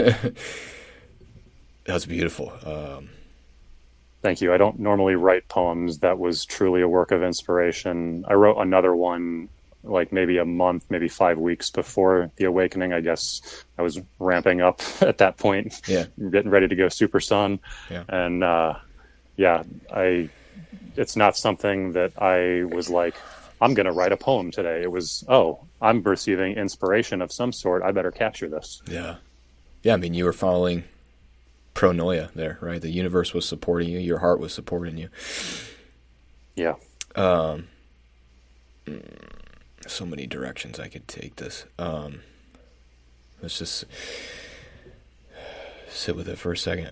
That's beautiful. Um, Thank you. I don't normally write poems. That was truly a work of inspiration. I wrote another one like maybe a month, maybe five weeks before the awakening. I guess I was ramping up at that point, yeah, getting ready to go Super Sun. Yeah. And uh, yeah, I. It's not something that I was like, I'm going to write a poem today. It was, oh, I'm receiving inspiration of some sort. I better capture this. Yeah. Yeah, I mean, you were following pronoia there, right? The universe was supporting you. Your heart was supporting you. Yeah. Um, so many directions I could take this. Um, let's just sit with it for a second.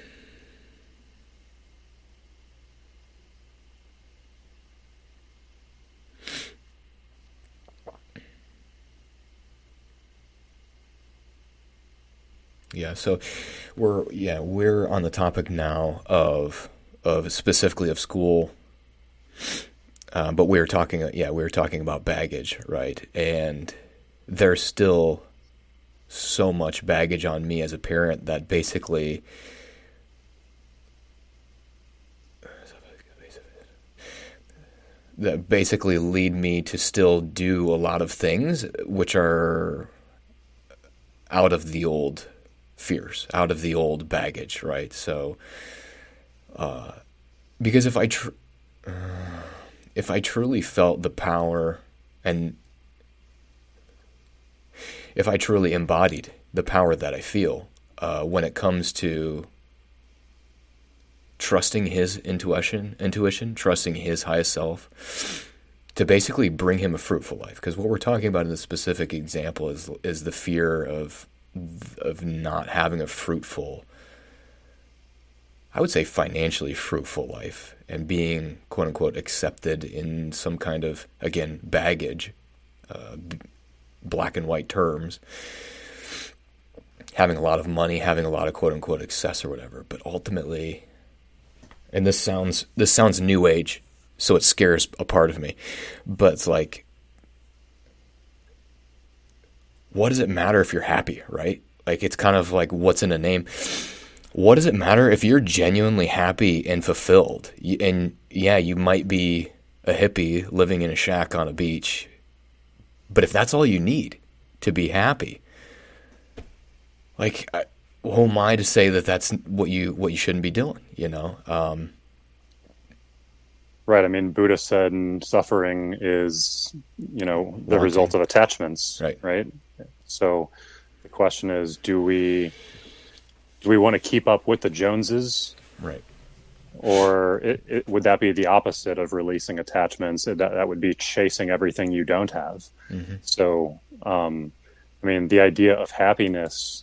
Yeah, so we're yeah we're on the topic now of of specifically of school, um, but we were talking yeah we were talking about baggage, right? And there's still so much baggage on me as a parent that basically that basically lead me to still do a lot of things which are out of the old fears, out of the old baggage, right? So, uh, because if I, tr- uh, if I truly felt the power, and if I truly embodied the power that I feel uh, when it comes to trusting his intuition, intuition, trusting his highest self, to basically bring him a fruitful life. Because what we're talking about in this specific example is is the fear of of not having a fruitful, I would say financially fruitful life, and being quote unquote accepted in some kind of, again, baggage, uh, b- black and white terms, having a lot of money, having a lot of quote unquote success or whatever. But ultimately, and this sounds this sounds new age, so it scares a part of me, but it's like, what does it matter if you're happy, right? Like, it's kind of like, what's in a name? What does it matter if you're genuinely happy and fulfilled? And yeah, you might be a hippie living in a shack on a beach, but if that's all you need to be happy, like, I, who am I to say that that's what you what you shouldn't be doing? You know. Um, right. I mean, Buddha said, suffering is, you know, the wanting. result of attachments. Right. Right. So the question is, do we do we want to keep up with the Joneses? Right. Or it, it, would that be the opposite of releasing attachments? That, that would be chasing everything you don't have. Mm-hmm. So, um, I mean, the idea of happiness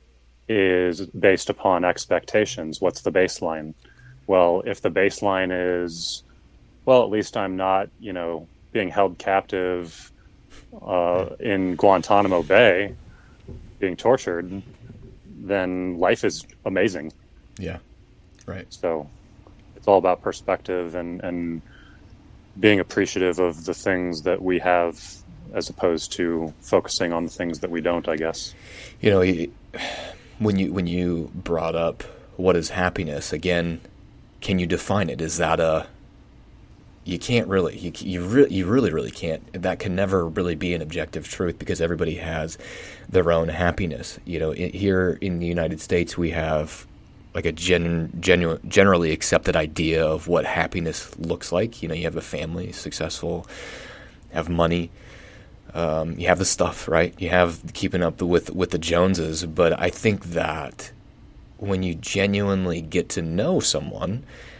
is based upon expectations. What's the baseline? Well, if the baseline is, well, at least I'm not, you know, being held captive uh, in Guantanamo Bay, being tortured, then life is amazing. Yeah. Right. So it's all about perspective and, and being appreciative of the things that we have as opposed to focusing on the things that we don't, I guess. You know, when you when you brought up what is happiness, again, can you define it? Is that a, you can't really, you you, re, you really, really can't. That can never really be an objective truth because everybody has their own happiness. You know, it, here in the United States, we have like a gen, genu, generally accepted idea of what happiness looks like. You know, you have a family, successful, have money, um, you have the stuff, right? You have keeping up with with the Joneses. But I think that when you genuinely get to know someone,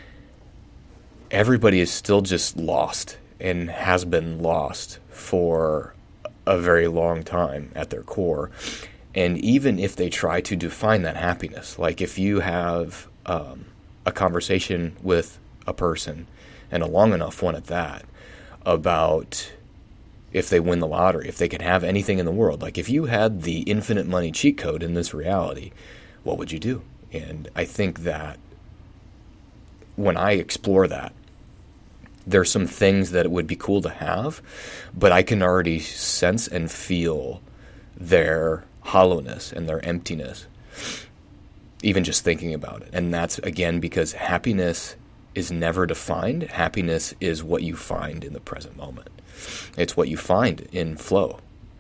everybody is still just lost and has been lost for a very long time at their core. And even if they try to define that happiness, like if you have um, a conversation with a person, and a long enough one at that, about if they win the lottery, if they could have anything in the world, like if you had the infinite money cheat code in this reality, what would you do? And I think that when I explore that, there's some things that it would be cool to have, but I can already sense and feel their hollowness and their emptiness, even just thinking about it. And that's, again, because happiness is never defined. Happiness is what you find in the present moment. It's what you find in flow.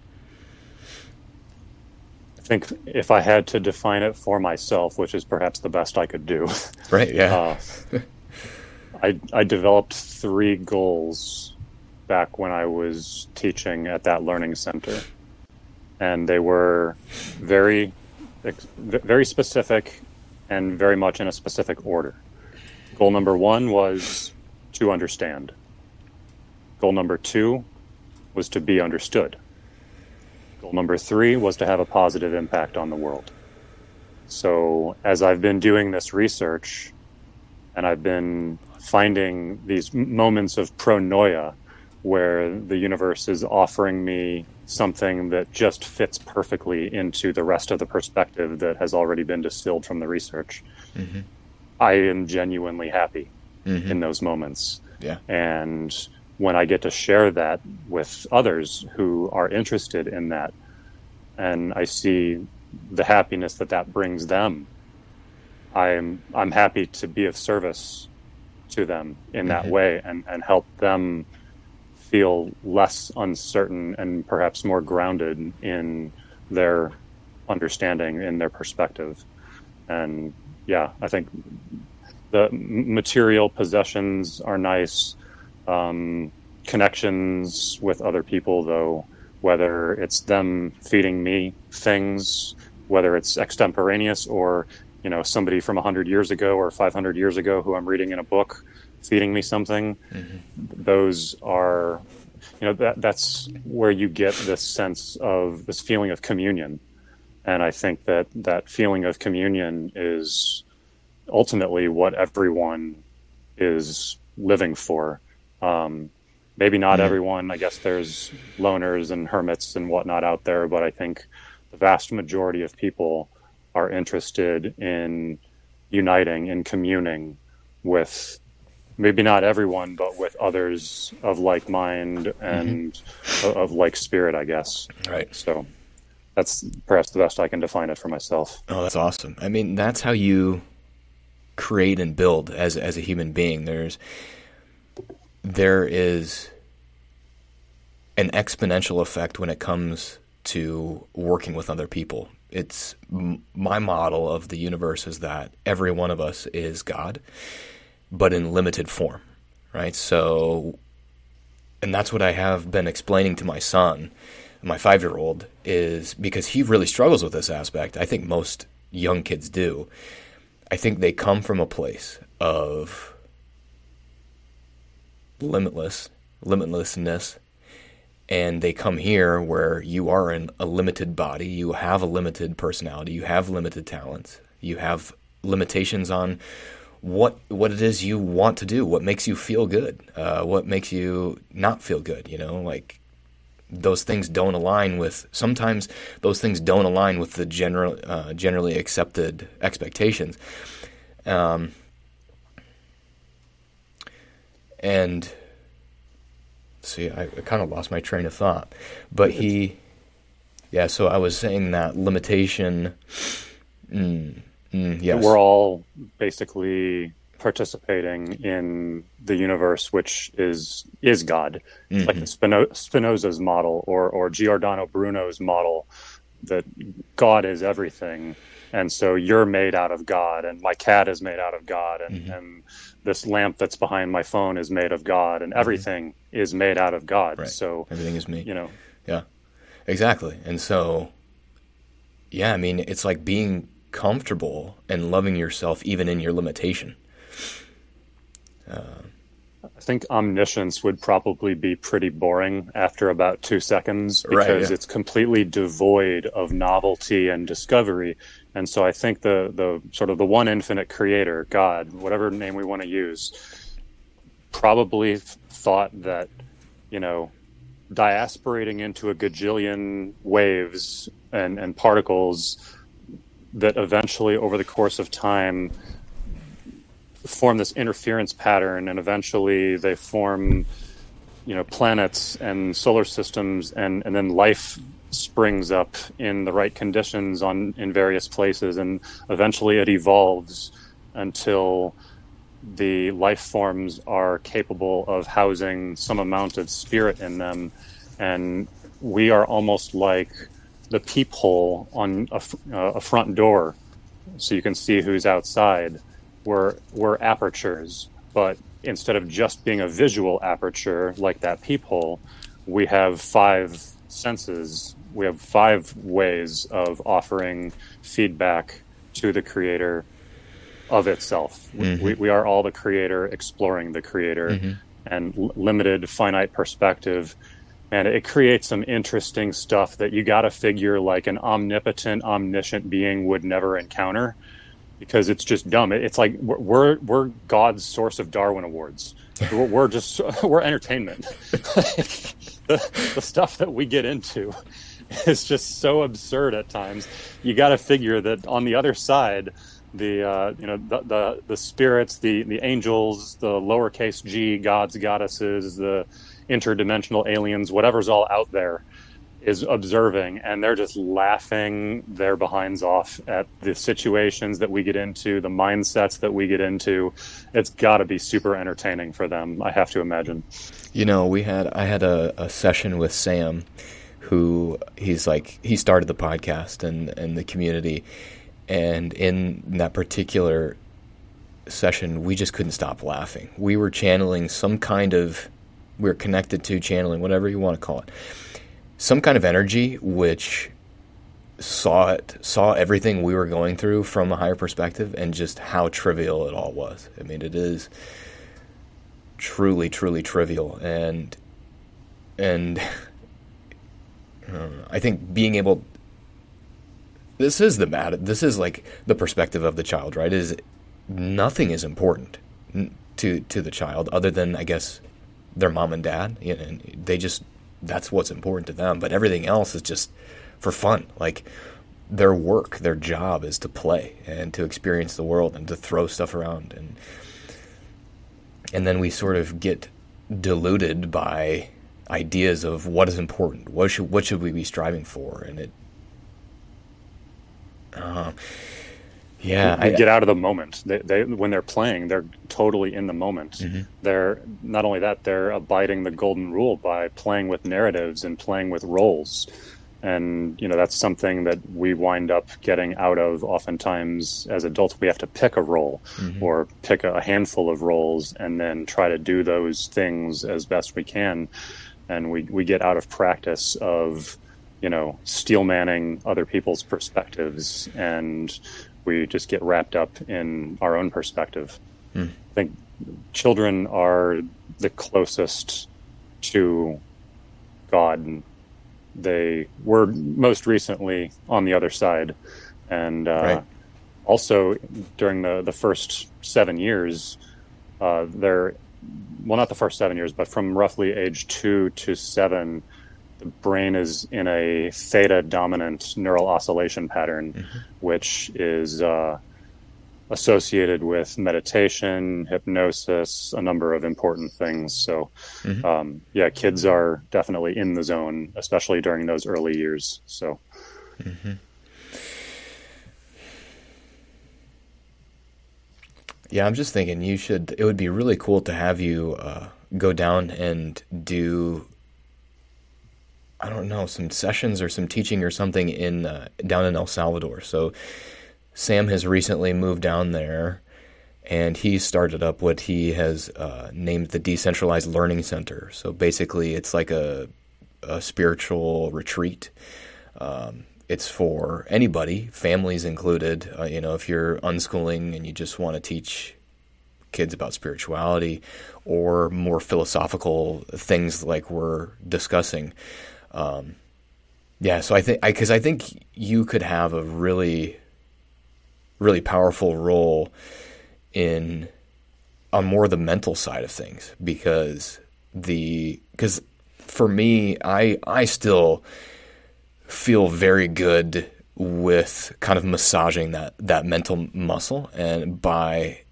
I think if I had to define it for myself, which is perhaps the best I could do. Right, yeah. uh, I, I developed three goals back when I was teaching at that learning center. And they were very, very specific and very much in a specific order. Goal number one was to understand. Goal number two was to be understood. Goal number three was to have a positive impact on the world. So as I've been doing this research, and I've been finding these moments of pronoia where the universe is offering me something that just fits perfectly into the rest of the perspective that has already been distilled from the research, mm-hmm. I am genuinely happy mm-hmm. in those moments. Yeah. And when I get to share that with others who are interested in that, and I see the happiness that that brings them, I'm I'm happy to be of service to them in that mm-hmm. way and, and help them feel less uncertain and perhaps more grounded in their understanding, in their perspective. And yeah, I think the material possessions are nice. Um, connections with other people, though, whether it's them feeding me things, whether it's extemporaneous or, you know, somebody from one hundred years ago or five hundred years ago who I'm reading in a book feeding me something, mm-hmm. those are, you know, that that's where you get this sense of this feeling of communion. And I think that that feeling of communion is ultimately what everyone is living for. Um, maybe not mm-hmm. everyone. I guess there's loners and hermits and whatnot out there, but I think the vast majority of people are interested in uniting and communing with maybe not everyone, but with others of like mind and mm-hmm. of like spirit, I guess. Right. So that's perhaps the best I can define it for myself. Oh, that's awesome. I mean, that's how you create and build as as a human being. There's there is an exponential effect when it comes to working with other people. It's m- my model of the universe is that every one of us is God, but in limited form, right? So, and that's what I have been explaining to my son, my five-year-old, is because he really struggles with this aspect. I think most young kids do. I think they come from a place of limitless, limitlessness, and they come here where you are in a limited body, you have a limited personality, you have limited talents, you have limitations on what what it is you want to do, what makes you feel good, uh, what makes you not feel good, you know, like those things don't align with, sometimes those things don't align with the general, uh, generally accepted expectations. Um, and see, I, I kind of lost my train of thought, but he, yeah, so I was saying that limitation, mm, mm, yes. We're all basically participating in the universe, which is is God. It's mm-hmm. like the Spino- Spinoza's model or, or Giordano Bruno's model that God is everything. And so you're made out of God, and my cat is made out of God, and, mm-hmm. and this lamp that's behind my phone is made of God, and everything mm-hmm. is made out of God. Right. So everything is me. You know. Yeah, exactly. And so, yeah, I mean, it's like being comfortable and loving yourself even in your limitation. Uh, I think omniscience would probably be pretty boring after about two seconds because right, yeah. it's completely devoid of novelty and discovery. And so I think the, the sort of the one infinite creator, God, whatever name we want to use, probably thought that, you know, diaspораting into a gajillion waves and, and particles that eventually over the course of time form this interference pattern, and eventually they form, you know, planets and solar systems, and, and then life springs up in the right conditions on in various places, and eventually it evolves until the life forms are capable of housing some amount of spirit in them, and we are almost like the peephole on a, a front door, so you can see who's outside. We're, we're apertures, but instead of just being a visual aperture like that peephole, we have five senses. We have five ways of offering feedback to the creator of itself. Mm-hmm. We, we are all the creator exploring the creator, mm-hmm. and l- limited finite perspective. And it creates some interesting stuff that you got to figure like an omnipotent, omniscient being would never encounter, because it's just dumb. It's like we're we're God's source of Darwin Awards. We're, we're just we're entertainment. the, the stuff that we get into is just so absurd at times. You got to figure that on the other side, the uh, you know the, the the spirits, the the angels, the lowercase g gods, goddesses, the interdimensional aliens, whatever's all out there, is observing, and they're just laughing their behinds off at the situations that we get into, the mindsets that we get into. It's got to be super entertaining for them, I have to imagine. You know, we had I had a, a session with Sam, who he's like he started the podcast and, and the community, and in that particular session, we just couldn't stop laughing. We were channeling some kind of, we were connected to channeling, whatever you want to call it, some kind of energy which saw it, saw everything we were going through from a higher perspective, and just how trivial it all was. I mean, it is truly, truly trivial. And, and uh, I think being able, this is the mad, this is like the perspective of the child, right? Is nothing is important to, to the child other than, I guess, their mom and dad. You know, they just, that's what's important to them, but everything else is just for fun. Like, their work, their job is to play and to experience the world and to throw stuff around, and and then we sort of get diluted by ideas of what is important, what should what should we be striving for, and it uh, yeah they I, get out of the moment. They, they when they're playing, they're totally in the moment. Mm-hmm. They're not only that, they're abiding the golden rule by playing with narratives and playing with roles. And you know, that's something that we wind up getting out of oftentimes as adults. We have to pick a role, mm-hmm. or pick a handful of roles, and then try to do those things as best we can. And we, we get out of practice of, you know, steel manning other people's perspectives, and we just get wrapped up in our own perspective. Mm. I think children are the closest to God. They were most recently on the other side. And uh, right. also during the, the first seven years, uh, they're, well, not the first seven years, but from roughly age two to seven, the brain is in a theta dominant neural oscillation pattern, mm-hmm. which is uh, associated with meditation, hypnosis, a number of important things. So, mm-hmm. um, yeah, kids are definitely in the zone, especially during those early years. So, mm-hmm. yeah, I'm just thinking you should, it would be really cool to have you uh, go down and do, I don't know, some sessions or some teaching or something in uh, down in El Salvador. So Sam has recently moved down there, and he started up what he has uh, named the Decentralized Learning Center. So basically, it's like a, a spiritual retreat. Um, it's for anybody, families included. Uh, you know, if you're unschooling and you just want to teach kids about spirituality or more philosophical things like we're discussing. Um, yeah, so I think, because I, I think you could have a really, really powerful role in on more the mental side of things, because the because for me, I I still feel very good with kind of massaging that that mental muscle, and by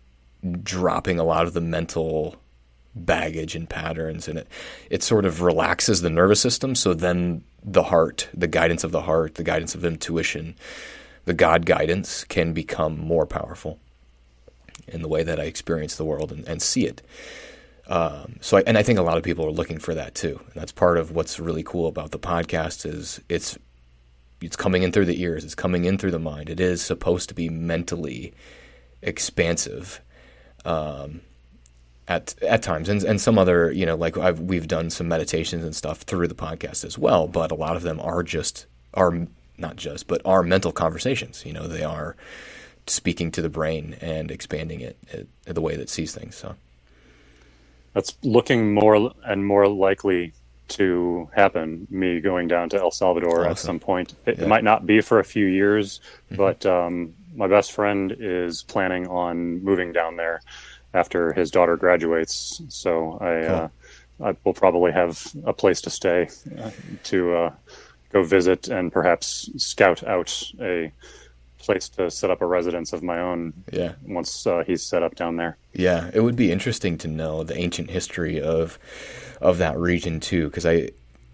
dropping a lot of the mental baggage and patterns, and it it sort of relaxes the nervous system. So then the heart, the guidance of the heart, the guidance of intuition, the God guidance can become more powerful in the way that I experience the world and, and see it. Um, so, I, and I think a lot of people are looking for that too. And that's part of what's really cool about the podcast is it's it's coming in through the ears, it's coming in through the mind. It is supposed to be mentally expansive. Um, At at times, and and some other, you know, like I've, we've done some meditations and stuff through the podcast as well, but a lot of them are just, are not just, but are mental conversations. You know, they are speaking to the brain and expanding it, it the way that it sees things. So that's looking more and more likely to happen, me going down to El Salvador awesome. At some point. It, yeah. it might not be for a few years, mm-hmm. but um, my best friend is planning on moving down there after his daughter graduates, so I, cool. uh, I will probably have a place to stay uh, to uh, go visit and perhaps scout out a place to set up a residence of my own. Yeah. Once uh, he's set up down there. Yeah, it would be interesting to know the ancient history of of that region too, because I,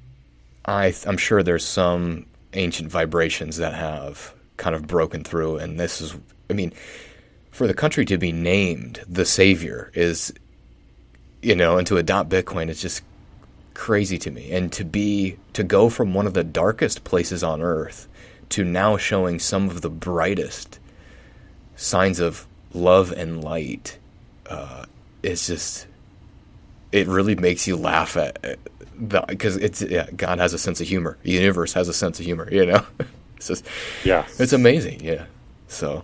I I'm sure there's some ancient vibrations that have kind of broken through, and this is, I mean. For the country to be named the savior is, you know, and to adopt Bitcoin is just crazy to me. And to be, to go from one of the darkest places on earth to now showing some of the brightest signs of love and light, uh, is just, it really makes you laugh at, the, because it's, yeah, God has a sense of humor. The universe has a sense of humor, you know? It's just, yeah, it's amazing. Yeah. So.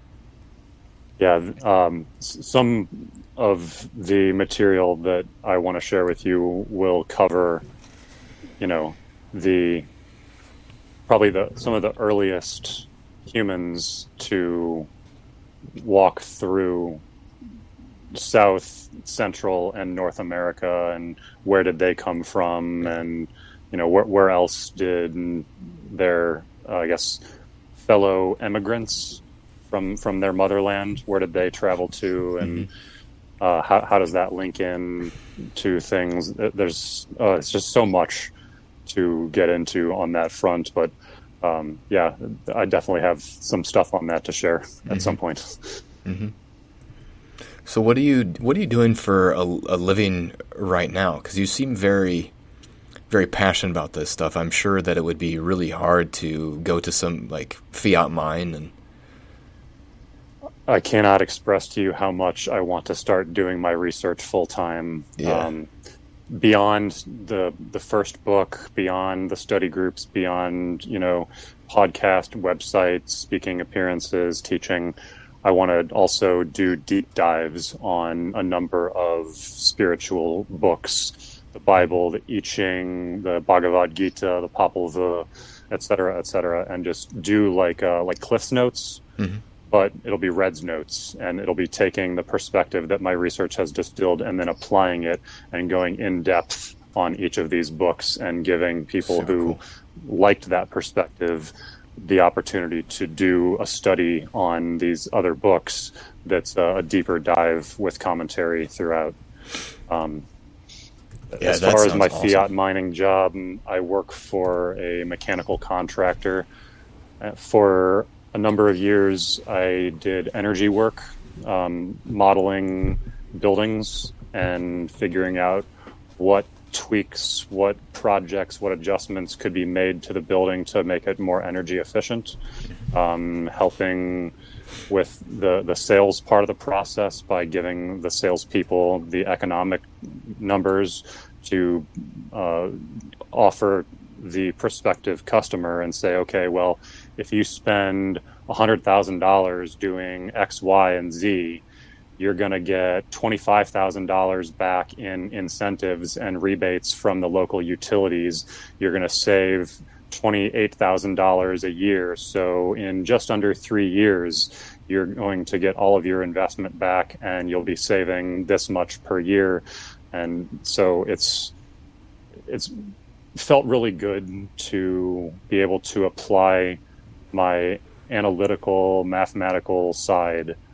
Yeah, um, some of the material that I want to share with you will cover, you know, the probably the some of the earliest humans to walk through South, Central, and North America, and where did they come from, and you know, where where else did their, uh, I guess, fellow immigrants from from their motherland, where did they travel to, and mm-hmm. uh, how how does that link in to things? There's uh, it's just so much to get into on that front, but um, yeah, I definitely have some stuff on that to share mm-hmm. at some point. Mm-hmm. So what are you what are you doing for a, a living right now? Because you seem very very passionate about this stuff. I'm sure that it would be really hard to go to some like fiat mine and. I cannot express to you how much I want to start doing my research full time. Yeah. Um, beyond the the first book, beyond the study groups, beyond, you know, podcast, websites, speaking appearances, teaching, I want to also do deep dives on a number of spiritual books, the Bible, the I Ching, the Bhagavad Gita, the Popol Vuh, et cetera, et cetera, and just do like uh, like Cliff's Notes. Mm-hmm. But it'll be Red's Notes, and it'll be taking the perspective that my research has distilled and then applying it and going in depth on each of these books and giving people so who cool. liked that perspective the opportunity to do a study on these other books that's a deeper dive with commentary throughout. Um, yeah, as far as my awesome. fiat mining job, I work for a mechanical contractor. For a number of years, I did energy work, um, modeling buildings and figuring out what tweaks, what projects, what adjustments could be made to the building to make it more energy efficient, um, helping with the, the sales part of the process by giving the salespeople the economic numbers to uh, offer the prospective customer and say, okay, well, if you spend one hundred thousand dollars doing X, Y, and Z, you're going to get twenty-five thousand dollars back in incentives and rebates from the local utilities. You're going to save twenty-eight thousand dollars a year. So in just under three years, you're going to get all of your investment back and you'll be saving this much per year. And so it's it's felt really good to be able to apply my analytical, mathematical side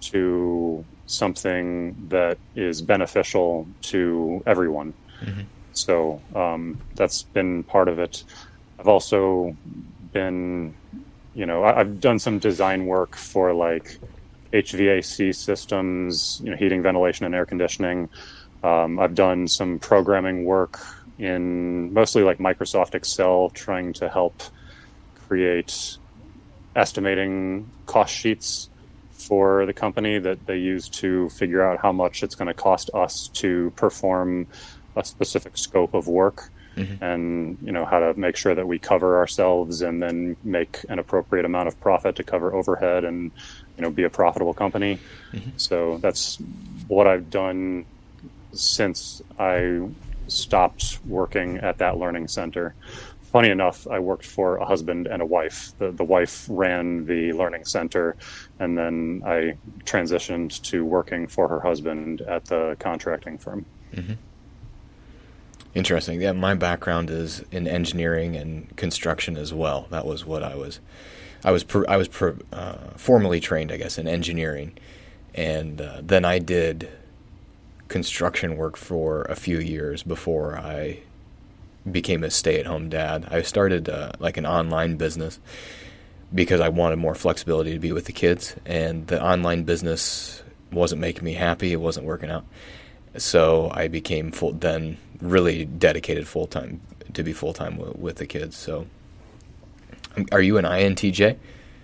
to something that is beneficial to everyone. Mm-hmm. So um, that's been part of it. I've also been, you know, I've done some design work for like H V A C systems, you know, heating, ventilation, and air conditioning. Um, I've done some programming work in mostly like Microsoft Excel, trying to help create estimating cost sheets for the company that they use to figure out how much it's going to cost us to perform a specific scope of work. Mm-hmm. And, you know, how to make sure that we cover ourselves and then make an appropriate amount of profit to cover overhead and, you know, be a profitable company. Mm-hmm. So that's what I've done since I stopped working at that learning center. Funny enough, I worked for a husband and a wife. The, the wife ran the learning center, and then I transitioned to working for her husband at the contracting firm. Mm-hmm. Interesting. Yeah, my background is in engineering and construction as well. That was what I was. I was per, I was per, uh, formally trained, I guess, in engineering, and uh, then I did construction work for a few years before I became a stay-at-home dad. I started uh, like an online business because I wanted more flexibility to be with the kids, and the online business wasn't making me happy. It wasn't working out. So I became full, then really dedicated full-time to be full-time w- with the kids. So are you an I N T J?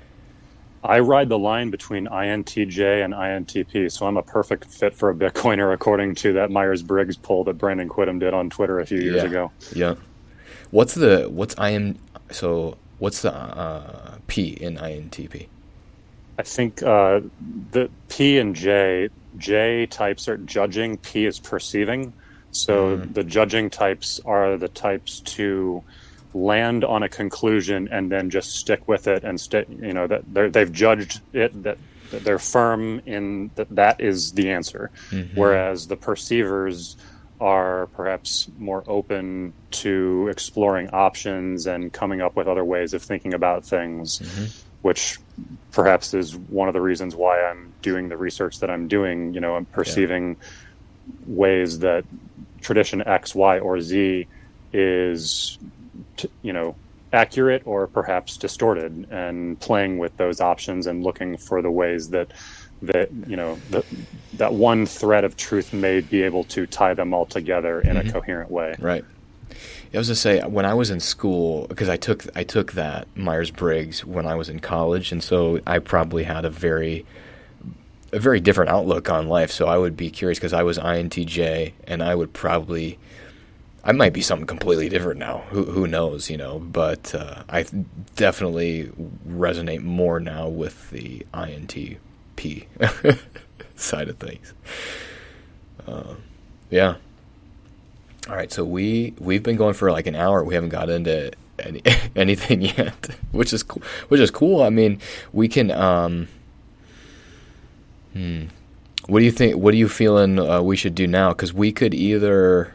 I ride the line between I N T J and I N T P, so I'm a perfect fit for a Bitcoiner, according to that Myers-Briggs poll that Brandon Quittem did on Twitter a few years yeah. ago. Yeah. What's the what's I M? So what's the uh, P in I N T P? I think uh, the P and J, J types are judging, P is perceiving. So mm. the judging types are the types to land on a conclusion and then just stick with it and stay, you know, that they've judged it, that, that they're firm in that that is the answer. Mm-hmm. Whereas the perceivers are perhaps more open to exploring options and coming up with other ways of thinking about things, mm-hmm. which perhaps is one of the reasons why I'm doing the research that I'm doing. You know, I'm perceiving yeah. ways that tradition X, Y, or Z is, you know, accurate or perhaps distorted, and playing with those options and looking for the ways that that you know the, that one thread of truth may be able to tie them all together in mm-hmm. a coherent way. Right. I was to say, when I was in school, because I took I took that Myers-Briggs when I was in college, and so I probably had a very a very different outlook on life. So I would be curious, because I was I N T J, and I would probably I might be something completely different now. Who who knows, you know? But uh, I definitely resonate more now with the I N T P side of things. Uh, yeah. All right. So we we've been going for like an hour. We haven't got into any, anything yet, which is cool. Which is cool. I mean, we can. Um, hmm. What do you think? What are you feeling uh, we should do now? Because we could either.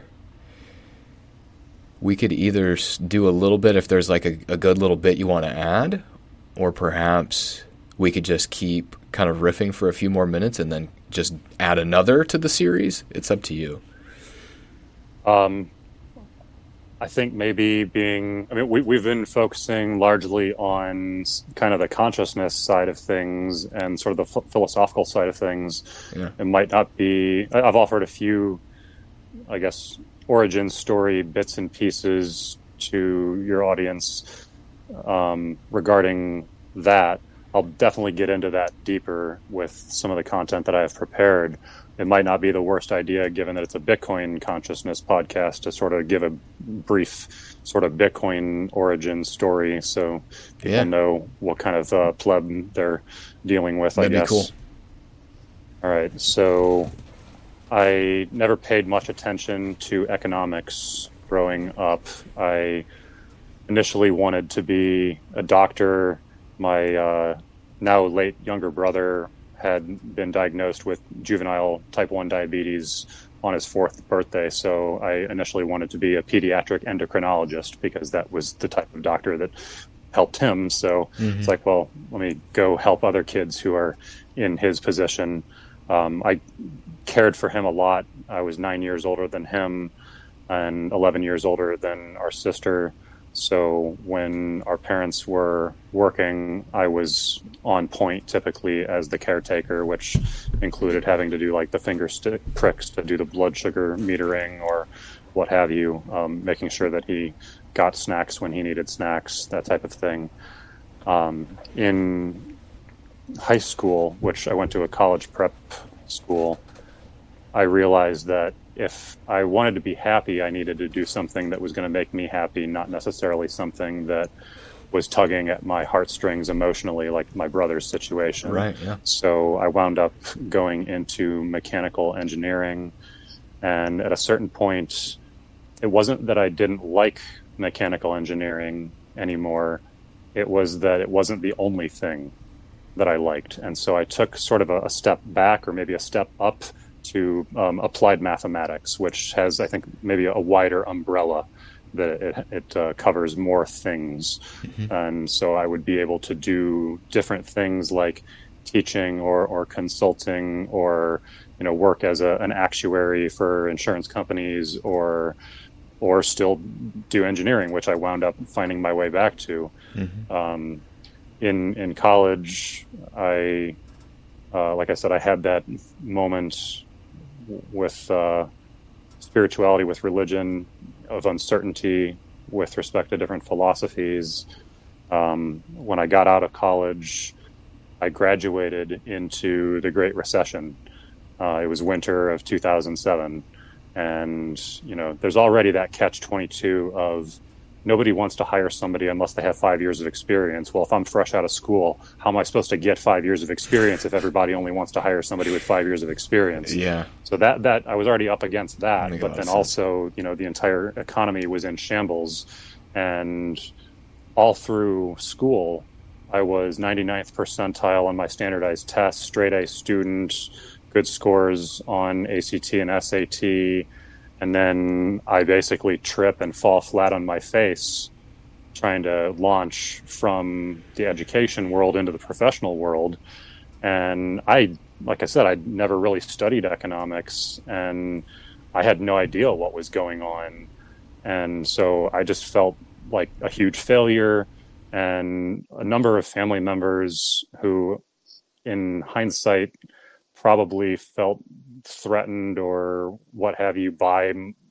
We could either do a little bit if there's like a, a good little bit you want to add, or perhaps we could just keep kind of riffing for a few more minutes and then just add another to the series. It's up to you. Um, I think maybe being, I mean, we, we've been focusing largely on kind of the consciousness side of things and sort of the f- philosophical side of things. Yeah. It might not be, I've offered a few, I guess, origin story bits and pieces to your audience um, regarding that. I'll definitely get into that deeper with some of the content that I have prepared. It might not be the worst idea, given that it's a Bitcoin consciousness podcast, to sort of give a brief sort of Bitcoin origin story so people yeah. know what kind of uh, pleb they're dealing with. That'd I guess. Be cool. All right, so I never paid much attention to economics growing up. I initially wanted to be a doctor. My uh, now late younger brother had been diagnosed with juvenile type one diabetes on his fourth birthday, so I initially wanted to be a pediatric endocrinologist because that was the type of doctor that helped him. So Mm-hmm. it's like, well, let me go help other kids who are in his position. Um, I cared for him a lot. I was nine years older than him and eleven years older than our sister. So when our parents were working, I was on point typically as the caretaker, which included having to do like the finger stick pricks to do the blood sugar metering or what have you, um, making sure that he got snacks when he needed snacks, that type of thing. Um, in high school, which I went to a college prep school, I realized that if I wanted to be happy, I needed to do something that was going to make me happy, not necessarily something that was tugging at my heartstrings emotionally, like my brother's situation. Right, yeah. So I wound up going into mechanical engineering. And at a certain point, it wasn't that I didn't like mechanical engineering anymore. It was that it wasn't the only thing that I liked. And so I took sort of a, a step back or maybe a step up to um, applied mathematics, which has, I think, maybe a wider umbrella that it, it uh, covers more things. Mm-hmm. And so I would be able to do different things like teaching or, or consulting or, you know, work as a, an actuary for insurance companies or or still do engineering, which I wound up finding my way back to. Mm-hmm. Um, in in college, I, uh, like I said, I had that moment with uh, spirituality, with religion, of uncertainty with respect to different philosophies. Um, when I got out of college, I graduated into the Great Recession. Uh, it was winter of two thousand seven. And, you know, there's already that catch twenty-two of nobody wants to hire somebody unless they have five years of experience. Well, if I'm fresh out of school, how am I supposed to get five years of experience if everybody only wants to hire somebody with five years of experience? Yeah. So that, that I was already up against that. That but then also, you know, the entire economy was in shambles. And all through school, I was ninety-ninth percentile on my standardized tests, straight A student, good scores on A C T and S A T. And then I basically trip and fall flat on my face trying to launch from the education world into the professional world. And I, like I said, I'd never really studied economics and I had no idea what was going on. And so I just felt like a huge failure. And a number of family members who, in hindsight, probably felt threatened or what have you by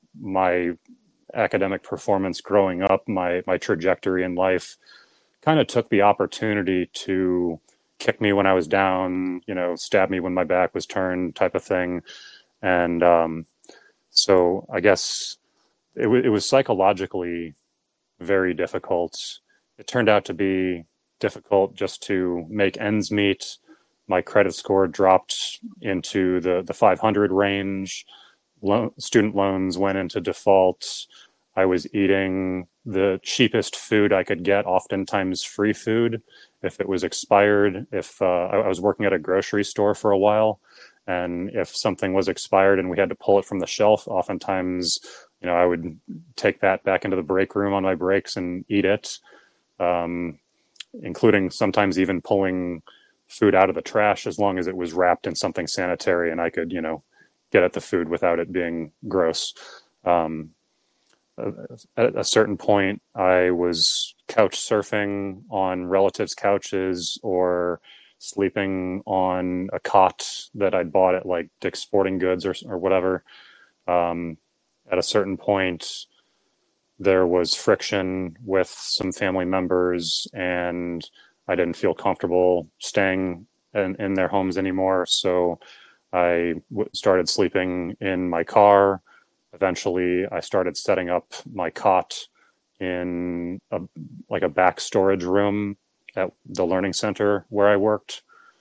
my academic performance growing up, my my trajectory in life, kind of took the opportunity to kick me when I was down, you know, stab me when my back was turned, type of thing. And um, so I guess it, w- it was psychologically very difficult. It turned out to be difficult just to make ends meet. My credit score dropped into the, the five hundred range. Lo- student loans went into default. I was eating the cheapest food I could get, oftentimes free food, if it was expired. If uh, I, I was working at a grocery store for a while, and if something was expired and we had to pull it from the shelf, oftentimes, you know, I would take that back into the break room on my breaks and eat it, um, including sometimes even pulling food out of the trash as long as it was wrapped in something sanitary and I could, you know, get at the food without it being gross. Um, at a certain point, I was couch surfing on relatives' couches or sleeping on a cot that I'd bought at like Dick's Sporting Goods or, or whatever. Um, at a certain point, there was friction with some family members and I didn't feel comfortable staying in, in their homes anymore. So I w- started sleeping in my car. Eventually, I started setting up my cot in a, like a back storage room at the learning center where I worked.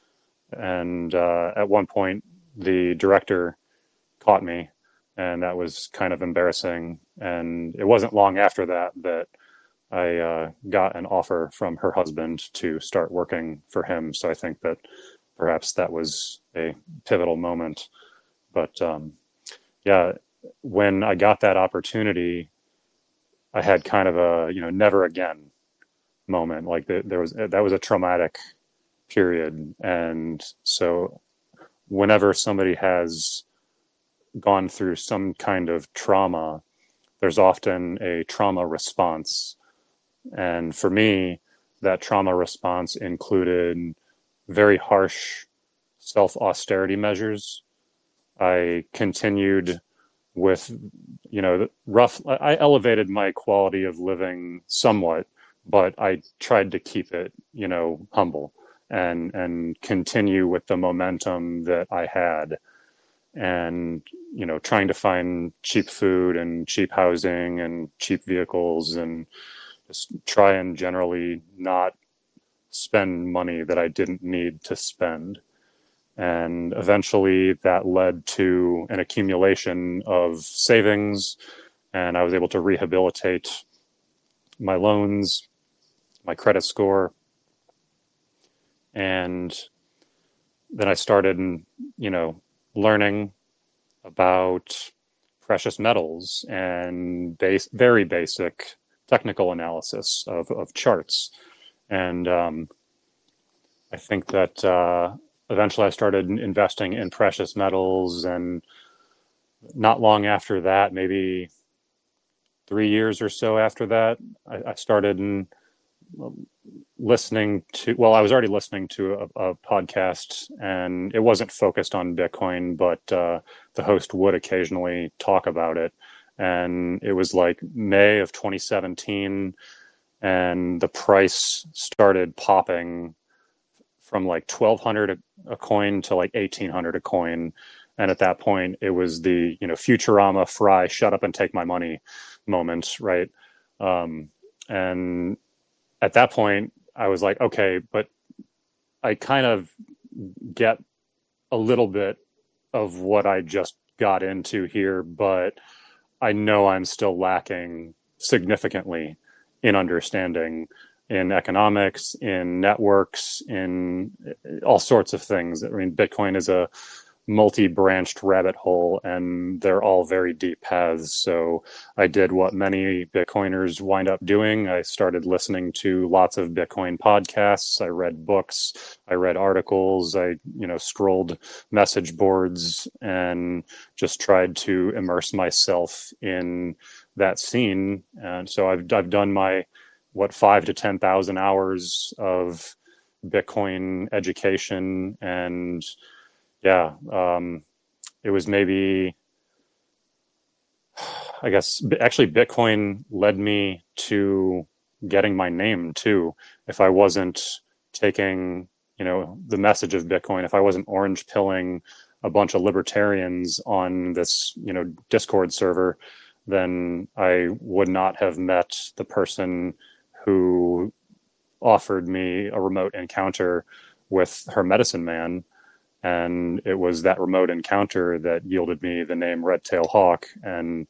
And uh, at one point, the director caught me, and that was kind of embarrassing. And it wasn't long after that that I uh, got an offer from her husband to start working for him. So I think that perhaps that was a pivotal moment. But um, yeah, when I got that opportunity, I had kind of a, you know, never again moment. Like the, there was, that was a traumatic period. And so whenever somebody has gone through some kind of trauma, there's often a trauma response. And for me, that trauma response included very harsh self-austerity measures. I continued with, you know, rough, I elevated my quality of living somewhat, but I tried to keep it, you know, humble and, and continue with the momentum that I had. And, you know, trying to find cheap food and cheap housing and cheap vehicles, and just try and generally not spend money that I didn't need to spend. And eventually that led to an accumulation of savings, and I was able to rehabilitate my loans, my credit score. And then I started, you know, learning about precious metals and base, very basic technical analysis of, of charts. And um, I think that uh, eventually I started investing in precious metals, and not long after that, maybe three years or so after that, I, I started in, listening to, well, I was already listening to a, a podcast, and it wasn't focused on Bitcoin, but uh, the host would occasionally talk about it. And it was like May of twenty seventeen, and the price started popping from like twelve hundred a, a coin to like eighteen hundred a coin. And at that point, it was the, you know, Futurama Fry, shut up and take my money moment, right? Um, and at that point, I was like, okay, but I kind of get a little bit of what I just got into here, but I know I'm still lacking significantly in understanding, in economics, in networks, in all sorts of things. I mean, Bitcoin is a multi-branched rabbit hole, and they're all very deep paths. So I did what many Bitcoiners wind up doing. I started listening to lots of Bitcoin podcasts. I read books. I read articles. I, you know, scrolled message boards and just tried to immerse myself in that scene. And so I've I've done my what five to ten thousand hours of Bitcoin education. And yeah, um, it was maybe, I guess, actually Bitcoin led me to getting my name too. If I wasn't taking, you know, the message of Bitcoin, if I wasn't orange pilling a bunch of libertarians on this, you know, Discord server, then I would not have met the person who offered me a remote encounter with her medicine man. And it was that remote encounter that yielded me the name Red Tail Hawk, and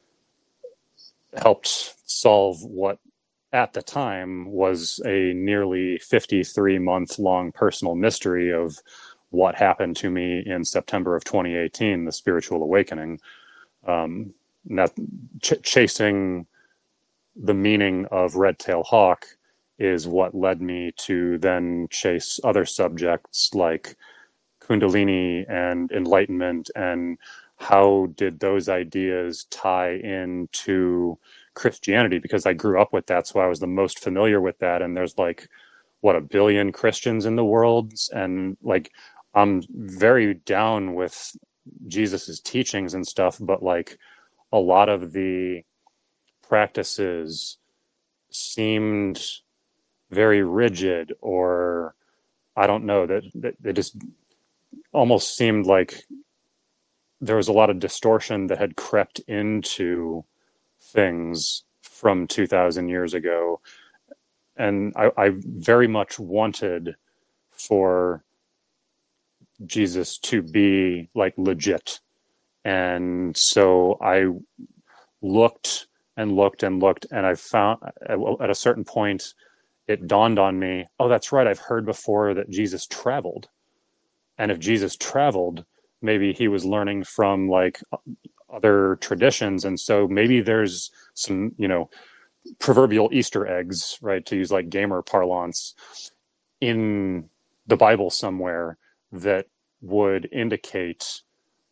helped solve what at the time was a nearly fifty-three month long personal mystery of what happened to me in September of twenty eighteen, the spiritual awakening. Um, that ch- chasing the meaning of Red Tail Hawk is what led me to then chase other subjects like Kundalini and enlightenment, and how did those ideas tie into Christianity? Because I grew up with that, so I was the most familiar with that. And there's like, what, a billion Christians in the world, and like I'm very down with Jesus's teachings and stuff, but like a lot of the practices seemed very rigid, or I don't know, that, that they just almost seemed like there was a lot of distortion that had crept into things from two thousand years ago. And I, I very much wanted for Jesus to be like legit. And so I looked and looked and looked, and I found at a certain point, it dawned on me, oh, that's right, I've heard before that Jesus traveled. And if Jesus traveled, maybe he was learning from like other traditions. And so maybe there's some, you know, proverbial Easter eggs, right, to use like gamer parlance, in the Bible somewhere that would indicate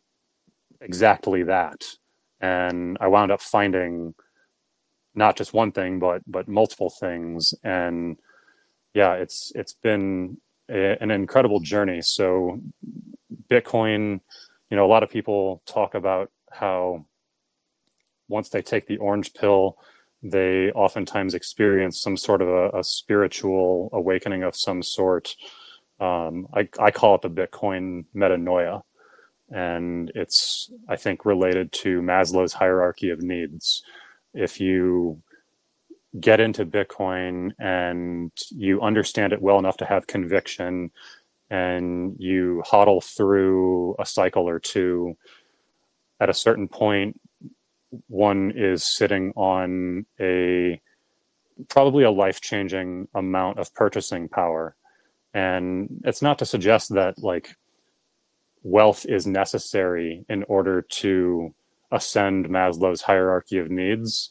exactly that. And I wound up finding not just one thing, but but multiple things. And yeah, it's it's been a, an incredible journey. So Bitcoin, you know, a lot of people talk about how once they take the orange pill, they oftentimes experience some sort of a, a spiritual awakening of some sort. Um, I, I call it the Bitcoin metanoia. And it's, I think, related to Maslow's hierarchy of needs. If you get into Bitcoin and you understand it well enough to have conviction, and you hodl through a cycle or two, at a certain point, one is sitting on a probably a life-changing amount of purchasing power. And it's not to suggest that like wealth is necessary in order to ascend Maslow's hierarchy of needs.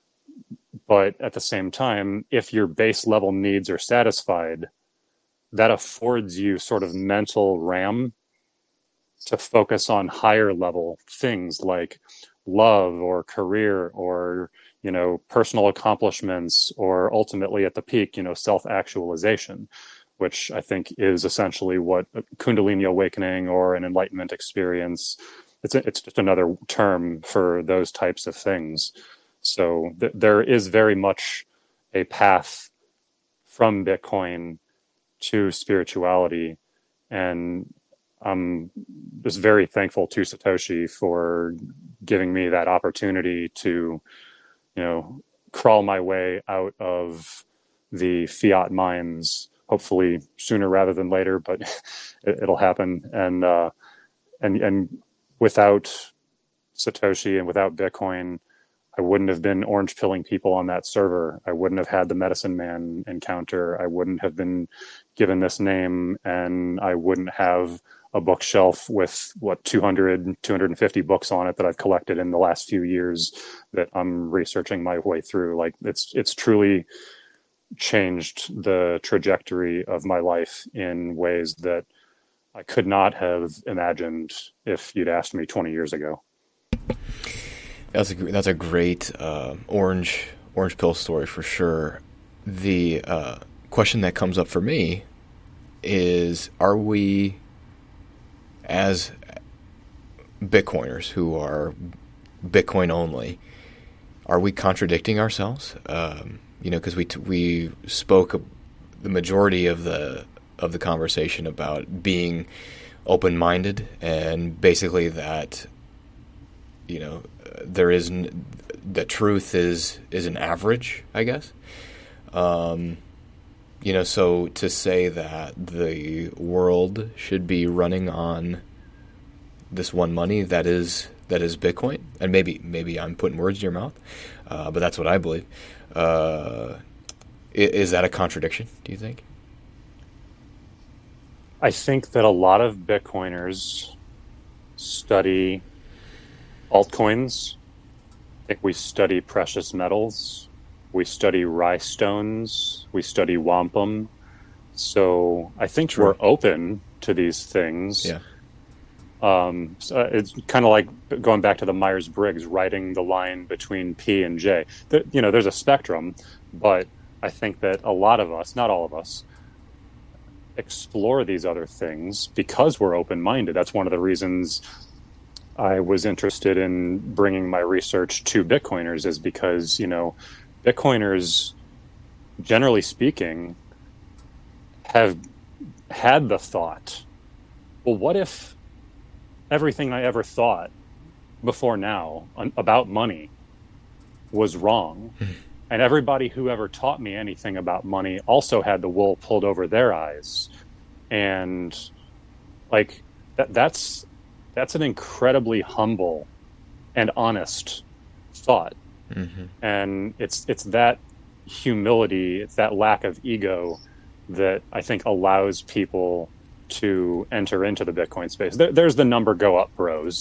But at the same time, if your base level needs are satisfied, that affords you sort of mental RAM to focus on higher level things like love or career or, you know, personal accomplishments, or ultimately at the peak, you know, self-actualization, which I think is essentially what a Kundalini awakening or an enlightenment experience, it's a, it's just another term for those types of things. So th- there is very much a path from Bitcoin to spirituality. And I'm just very thankful to Satoshi for giving me that opportunity to, you know, crawl my way out of the fiat mines, hopefully sooner rather than later, but it, it'll happen. And, uh, and, and without Satoshi and without Bitcoin, I wouldn't have been orange pilling people on that server. I wouldn't have had the medicine man encounter. I wouldn't have been given this name, and I wouldn't have a bookshelf with what two hundred, two hundred fifty books on it that I've collected in the last few years that I'm researching my way through. Like it's, it's truly changed the trajectory of my life in ways that I could not have imagined if you'd asked me twenty years ago. That's a that's a great uh, orange orange pill story for sure. The uh, question that comes up for me is: are we, as Bitcoiners who are Bitcoin only, are we contradicting ourselves? Um, you know, because we t- we spoke the majority of the of the conversation about being open-minded, and basically that, you know, there is n- the truth is is an average, I guess. Um, you know, so to say that the world should be running on this one money that is that is Bitcoin, and maybe maybe I'm putting words in your mouth, uh, but that's what I believe. Uh, is, is that a contradiction, do you think? I think that a lot of Bitcoiners study altcoins. I think we study precious metals. We study rhinestones. We study wampum. So I think True. We're open to these things. Yeah. Um, so it's kind of like going back to the Myers-Briggs, writing the line between P and J. The, you know, there's a spectrum, but I think that a lot of us, not all of us, explore these other things because we're open-minded. That's one of the reasons I was interested in bringing my research to Bitcoiners, is because, you know, Bitcoiners, generally speaking, have had the thought, well, what if everything I ever thought before now about money was wrong? And everybody who ever taught me anything about money also had the wool pulled over their eyes. And like that, that's that's an incredibly humble and honest thought. Mm-hmm. And it's it's that humility, it's that lack of ego that I think allows people to enter into the Bitcoin space. There, there's the number go up bros,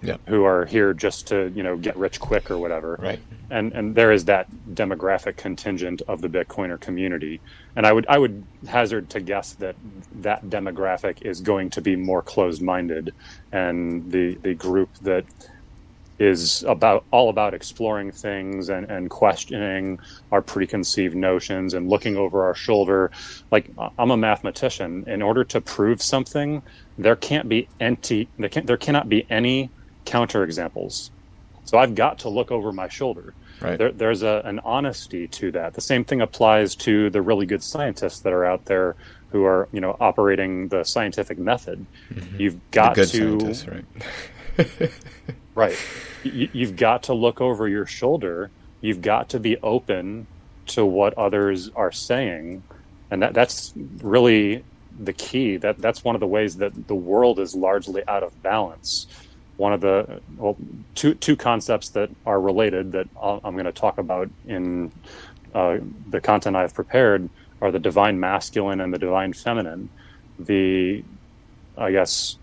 Yep. who are here just to, you know, get rich quick or whatever. Right. And and there is that demographic contingent of the Bitcoiner community. And I would I would hazard to guess that that demographic is going to be more closed-minded, and the the group that is about all about exploring things and, and questioning our preconceived notions and looking over our shoulder. Like, I'm a mathematician. In order to prove something, there can't be anti there can there cannot be any counterexamples. So I've got to look over my shoulder. Right. There, there's a, an honesty to that. The same thing applies to the really good scientists that are out there who are, you know, operating the scientific method. Mm-hmm. You've got the good to scientists, right. Right. You, you've got to look over your shoulder. You've got to be open to what others are saying. And that that's really the key. That That's one of the ways that the world is largely out of balance. One of the, well, two, two concepts that are related that I'll, I'm going to talk about in uh, the content I've prepared are the divine masculine and the divine feminine. The, I guess,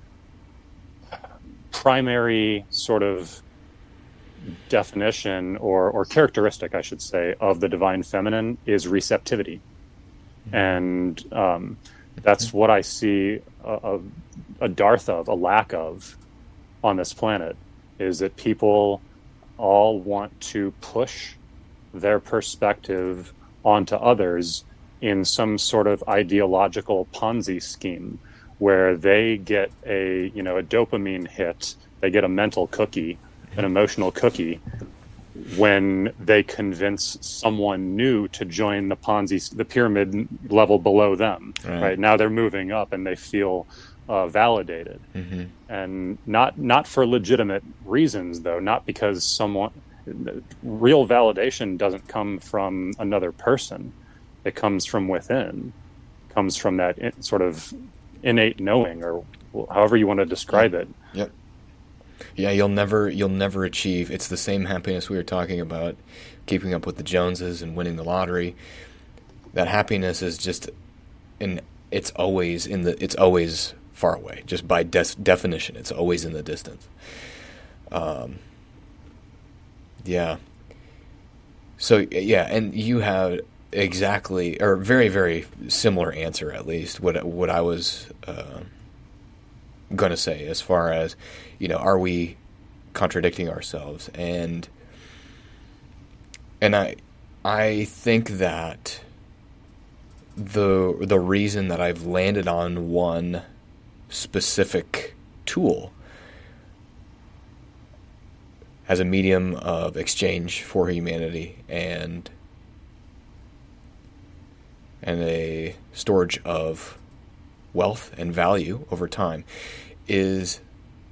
primary sort of definition or, or characteristic, I should say, of the divine feminine is receptivity. And um, that's what I see a, a, a dearth of, a lack of on this planet, is that people all want to push their perspective onto others in some sort of ideological Ponzi scheme, where they get a, you know, a dopamine hit, they get a mental cookie, an emotional cookie, when they convince someone new to join the Ponzi, the pyramid level below them. Right, right? Now they're moving up and they feel uh, validated, mm-hmm. and not not for legitimate reasons, though. Not because someone, real validation doesn't come from another person. It comes from within. It comes from that sort of innate knowing, or however you want to describe yeah. it. Yep. Yeah, you'll never you'll never achieve. It's the same happiness we were talking about, keeping up with the Joneses and winning the lottery. That happiness is just, in it's always in the it's always far away. Just by des- definition, it's always in the distance. Um. Yeah. So yeah, and you have exactly, or very very similar answer, at least what what I was uh, going to say, as far as, you know, are we contradicting ourselves? And and I I think that the the reason that I've landed on one specific tool as a medium of exchange for humanity and and a storage of wealth and value over time is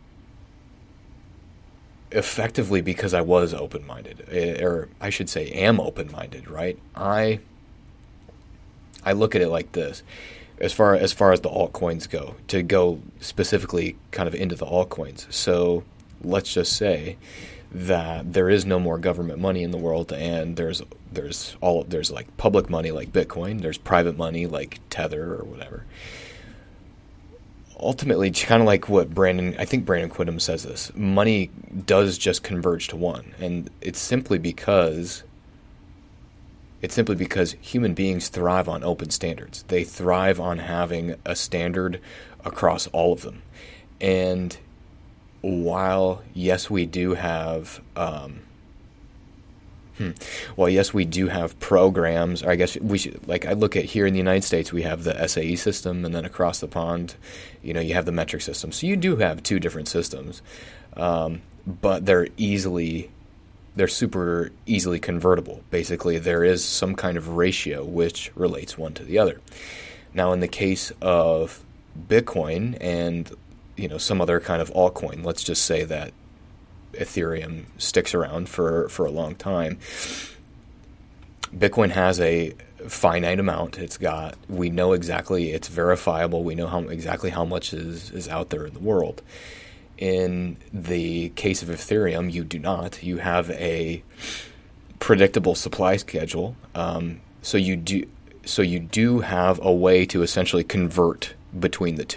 effectively because I was open-minded, or I should say am open-minded, right? I I look at it like this. As far as far as the altcoins go, to go specifically kind of into the altcoins. So let's just say that there is no more government money in the world, and there's there's all there's like public money like Bitcoin, there's private money like Tether or whatever. Ultimately, kind of like what Brandon, I think Brandon Quittem says this, money does just converge to one, and it's simply because it's simply because human beings thrive on open standards. They thrive on having a standard across all of them. And while, yes, we do have, um, hmm, well, yes, we do have programs, or I guess we should, like I look at here in the United States, we have the S A E system, and then across the pond, you know, you have the metric system. So you do have two different systems, um, but they're easily, they're super easily convertible. Basically, there is some kind of ratio which relates one to the other. Now, in the case of Bitcoin and, you know, some other kind of altcoin, let's just say that Ethereum sticks around for, for a long time. Bitcoin has a finite amount. It's got, we know exactly, it's verifiable. We know how exactly how much is, is out there in the world. In the case of Ethereum, you do not. You have a predictable supply schedule. Um, so you do, so you do have a way to essentially convert between the two.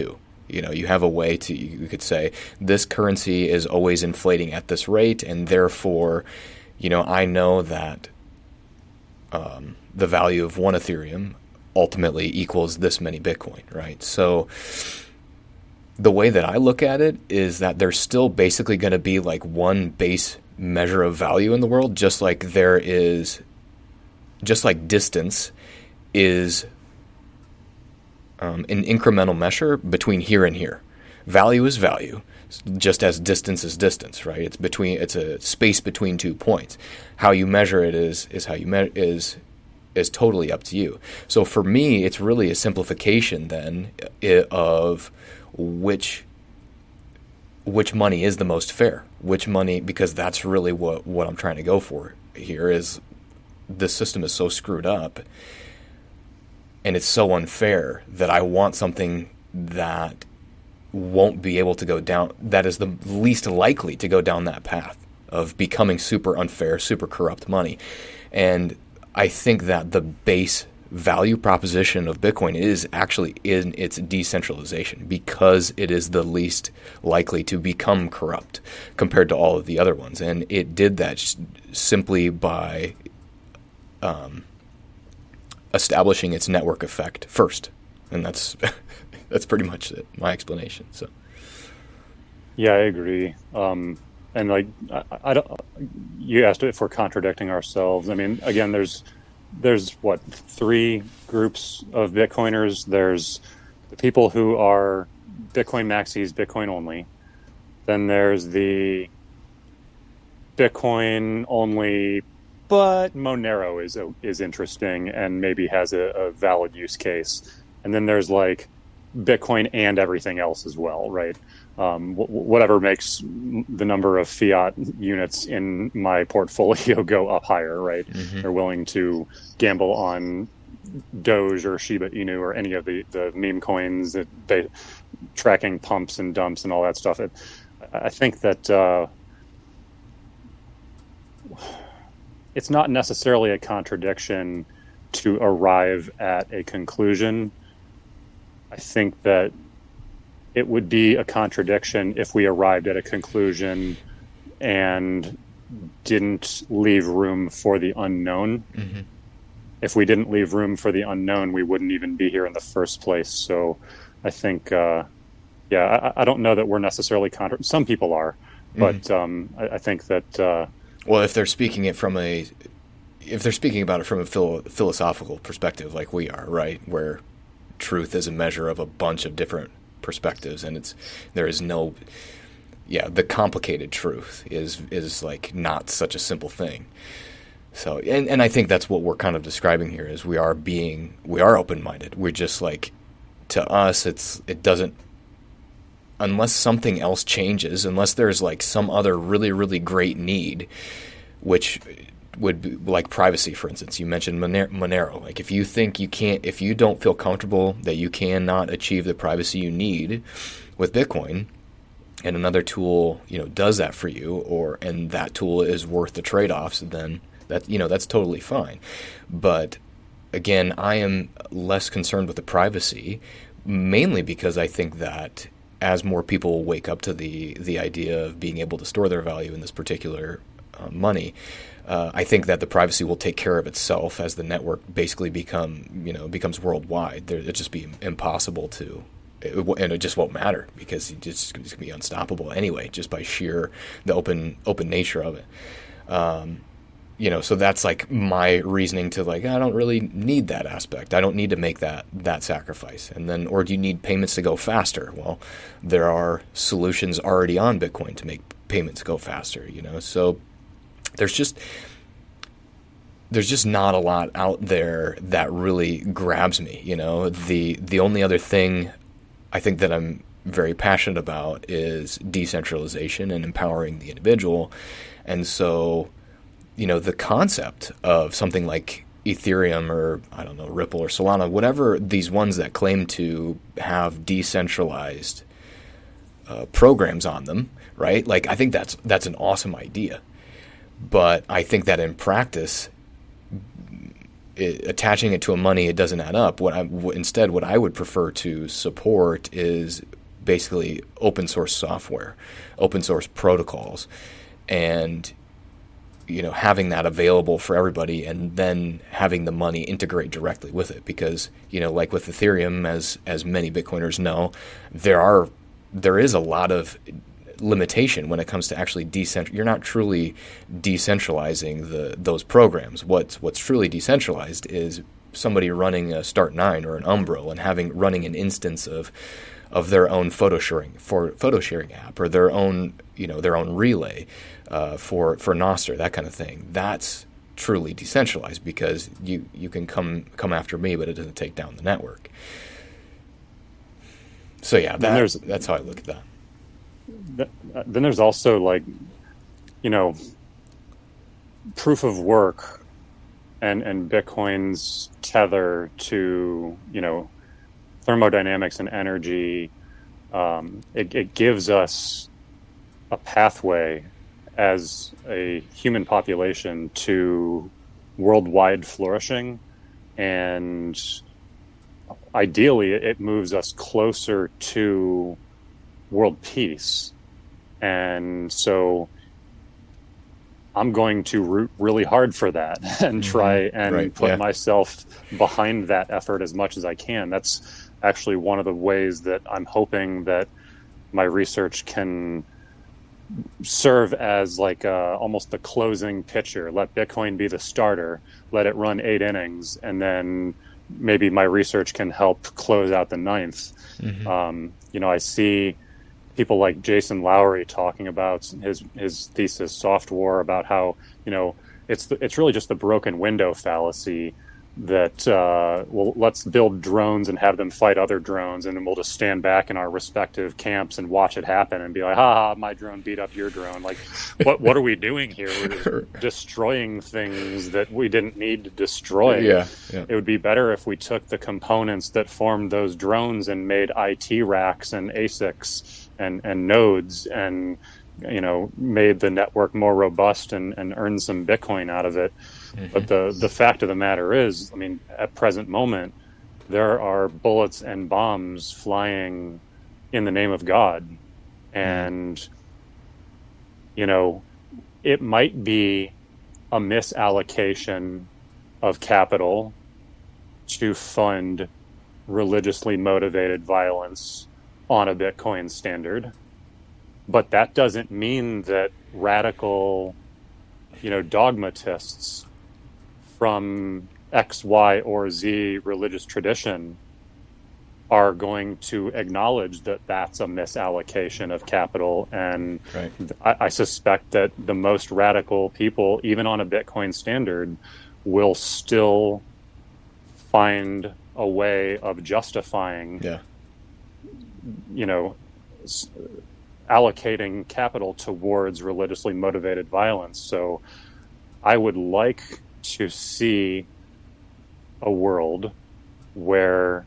You know, you have a way to, you could say, this currency is always inflating at this rate, and therefore, you know, I know that um, the value of one Ethereum ultimately equals this many Bitcoin, right? So the way that I look at it is that there's still basically going to be like one base measure of value in the world, just like there is, just like distance is um, an incremental measure between here and here. Value is value, just as distance is distance, right? It's between, it's a space between two points. How you measure it is is how you me- is is totally up to you. So for me, it's really a simplification then of which which money is the most fair, which money, because that's really what, what I'm trying to go for here is this system is so screwed up and it's so unfair that I want something that won't be able to go down, that is the least likely to go down that path of becoming super unfair, super corrupt money. And I think that the base value proposition of Bitcoin is actually in its decentralization, because it is the least likely to become corrupt compared to all of the other ones. And it did that simply by um, establishing its network effect first. And that's that's pretty much it, my explanation. So, yeah, I agree. Um, and like, I, I don't. You asked if we're contradicting ourselves. I mean, again, there's there's what three groups of Bitcoiners. There's the people who are Bitcoin maxis, Bitcoin only. Then there's the Bitcoin only, but Monero is is interesting and maybe has a, a valid use case. And then there's like Bitcoin and everything else as well, right? Um, wh- whatever makes the number of fiat units in my portfolio go up higher, right? Mm-hmm. They're willing to gamble on Doge or Shiba Inu or any of the, the meme coins that they tracking pumps and dumps and all that stuff. It, I think that uh, it's not necessarily a contradiction to arrive at a conclusion. I think that it would be a contradiction if we arrived at a conclusion and didn't leave room for the unknown. Mm-hmm. If we didn't leave room for the unknown, we wouldn't even be here in the first place. So I think, uh, yeah, I, I don't know that we're necessarily contra- some people are, but mm-hmm. um, I, I think that... Uh, well, if they're speaking it from a... if they're speaking about it from a philo- philosophical perspective like we are, right, where truth is a measure of a bunch of different perspectives, and it's there is no yeah the complicated truth is is like not such a simple thing. So and, and I think that's what we're kind of describing here is we are being we are open-minded. We're just like, to us it's it doesn't, unless something else changes, unless there's like some other really really great need, which would be like privacy, for instance. You mentioned Monero. Like if you think you can't, if you don't feel comfortable that you cannot achieve the privacy you need with Bitcoin, and another tool, you know, does that for you, or and that tool is worth the trade-offs, then that, you know, that's totally fine. But again, I am less concerned with the privacy, mainly because I think that as more people wake up to the the idea of being able to store their value in this particular uh, money, Uh, I think that the privacy will take care of itself as the network basically become, you know, becomes worldwide. There, it'd just be impossible to, it, and it just won't matter because it just, it's going to be unstoppable anyway, just by sheer the open open nature of it. Um, you know, so that's like my reasoning to like, I don't really need that aspect. I don't need to make that that sacrifice. And then, or do you need payments to go faster? Well, there are solutions already on Bitcoin to make payments go faster. You know, so. There's just there's just not a lot out there that really grabs me, you know. The the only other thing I think that I'm very passionate about is decentralization and empowering the individual. And so, you know, the concept of something like Ethereum or, I don't know, Ripple or Solana, whatever these ones that claim to have decentralized uh, programs on them, right? Like, I think that's that's an awesome idea. But I think that in practice, it, attaching it to a money, it doesn't add up. What I, instead, what I would prefer to support is basically open source software, open source protocols, and you know, having that available for everybody, and then having the money integrate directly with it. Because, you know, like with Ethereum, as as many Bitcoiners know, there are there is a lot of limitation when it comes to actually decentral. You're not truly decentralizing the those programs. What's what's truly decentralized is somebody running a Start nine or an Umbro and having running an instance of of their own photo sharing for photo sharing app, or their own, you know, their own relay uh, for for Nostr, that kind of thing. That's truly decentralized, because you you can come come after me, but it doesn't take down the network. So yeah, that, that's how I look at that. Then there's also, like, you know, proof of work and and Bitcoin's tether to, you know, thermodynamics and energy. Um, it, it gives us a pathway as a human population to worldwide flourishing, and ideally it moves us closer to world peace. And so I'm going to root really hard for that and try and right, put yeah. myself behind that effort as much as I can. That's actually one of the ways that I'm hoping that my research can serve as like uh, almost the closing pitcher. Let Bitcoin be the starter, let it run eight innings, and then maybe my research can help close out the ninth. Mm-hmm. Um, you know, I see people like Jason Lowery talking about his his thesis, Soft War, about how, you know, it's the, it's really just the broken window fallacy that, uh, well, let's build drones and have them fight other drones, and then we'll just stand back in our respective camps and watch it happen and be like, ha ha, my drone beat up your drone. Like, what what are we doing here? We're just destroying things that we didn't need to destroy. Yeah, yeah. It would be better if we took the components that formed those drones and made I T racks and A S I Cs and, and nodes, and, you know, made the network more robust and, and earned some Bitcoin out of it. Mm-hmm. But the, the fact of the matter is, I mean, at present moment, there are bullets and bombs flying in the name of God. And, mm-hmm. you know, it might be a misallocation of capital to fund religiously motivated violence on a Bitcoin standard. But that doesn't mean that radical, you know, dogmatists from X, Y, or Z religious tradition are going to acknowledge that that's a misallocation of capital. And right. I, I suspect that the most radical people, even on a Bitcoin standard, will still find a way of justifying, yeah. you know, s- allocating capital towards religiously motivated violence. So I would like to see a world where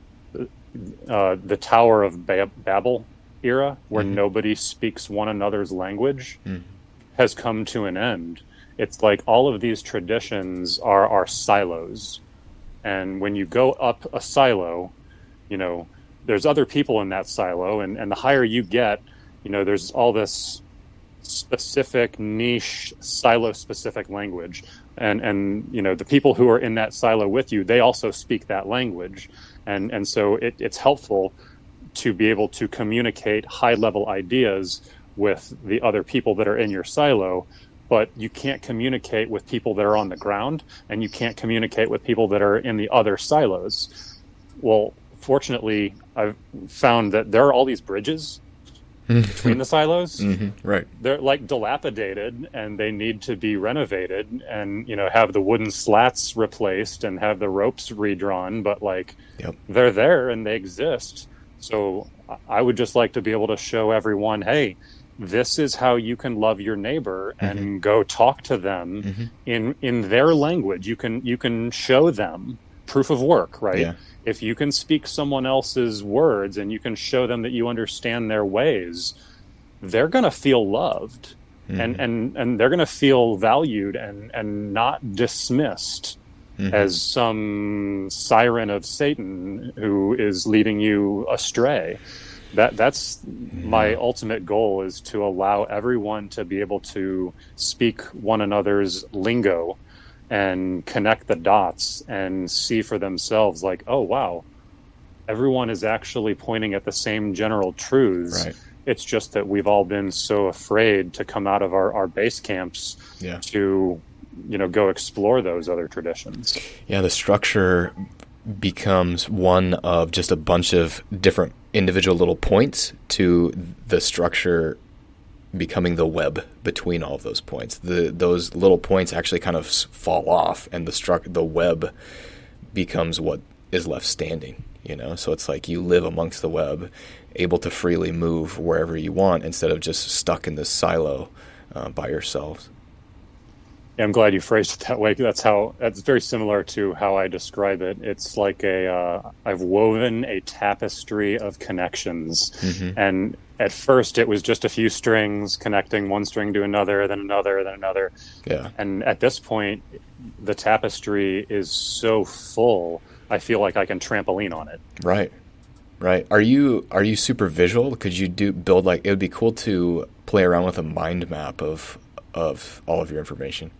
uh, the Tower of ba- Babel era, where mm-hmm. nobody speaks one another's language, mm-hmm. has come to an end. It's like all of these traditions are, are silos. And when you go up a silo, you know, there's other people in that silo, and, and the higher you get, you know, there's all this specific niche silo specific language, and and you know, the people who are in that silo with you, they also speak that language, and and so it, it's helpful to be able to communicate high level ideas with the other people that are in your silo. But you can't communicate with people that are on the ground, and you can't communicate with people that are in the other silos. Well, fortunately, I've found that there are all these bridges between the silos. Mm-hmm. Right. They're like dilapidated, and they need to be renovated, and, you know, have the wooden slats replaced and have the ropes redrawn, but like yep. they're there and they exist. So I would just like to be able to show everyone, hey, this is how you can love your neighbor, and mm-hmm. go talk to them mm-hmm. in in their language. You can you can show them proof of work, right? Yeah. If you can speak someone else's words and you can show them that you understand their ways, they're going to feel loved, mm-hmm. and, and, and they're going to feel valued and, and not dismissed mm-hmm. as some siren of Satan who is leading you astray. that that's my ultimate goal, is to allow everyone to be able to speak one another's lingo and connect the dots and see for themselves, like, oh, wow, everyone is actually pointing at the same general truths. Right. It's just that we've all been so afraid to come out of our, our base camps Yeah. to, you know, go explore those other traditions. Yeah, the structure becomes one of just a bunch of different individual little points to the structure becoming the web between all of those points. The those little points actually kind of fall off, and the struct the web becomes what is left standing. You know, so it's like you live amongst the web, able to freely move wherever you want instead of just stuck in this silo uh, by yourselves. Yeah, I'm glad you phrased it that way. That's how. That's very similar to how I describe it. It's like a uh, I've woven a tapestry of connections, Mm-hmm. and at first it was just a few strings connecting one string to another, then another, then another. Yeah. And at this point, the tapestry is so full, I feel like I can trampoline on it. Right. Right. Are you are you super visual? Could you do build like it would be cool to play around with a mind map of of all of your information?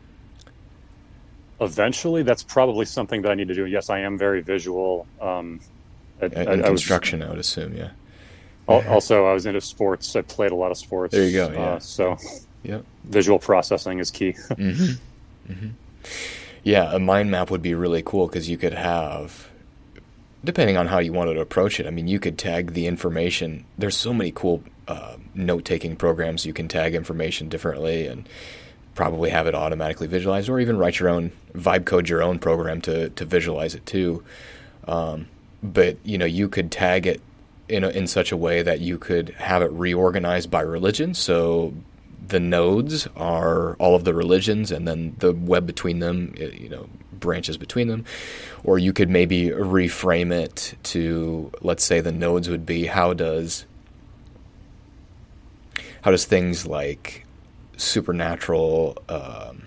Eventually, that's probably something that I need to do. Yes, I am very visual. Um, I, In I, I was, construction, I would assume, yeah. al- also, I was into sports. I played a lot of sports. There you go, yeah. Uh, so Yep. visual processing is key. Mm-hmm. Mm-hmm. Yeah, a mind map would be really cool because you could have, depending on how you wanted to approach it, I mean, you could tag the information. There's so many cool uh, note-taking programs you can tag information differently and probably have it automatically visualized, or even write your own, vibe code your own program to, to visualize it too. Um, but, you know, you could tag it in, a, in such a way that you could have it reorganized by religion. So the nodes are all of the religions, and then the web between them, you know, branches between them. Or you could maybe reframe it to, let's say the nodes would be, how does how does things like supernatural um,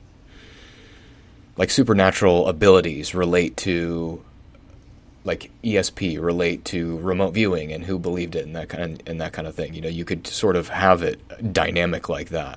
like supernatural abilities relate to, like E S P relate to remote viewing and who believed it and that kind and that kind of thing. You know, you could sort of have it dynamic like that.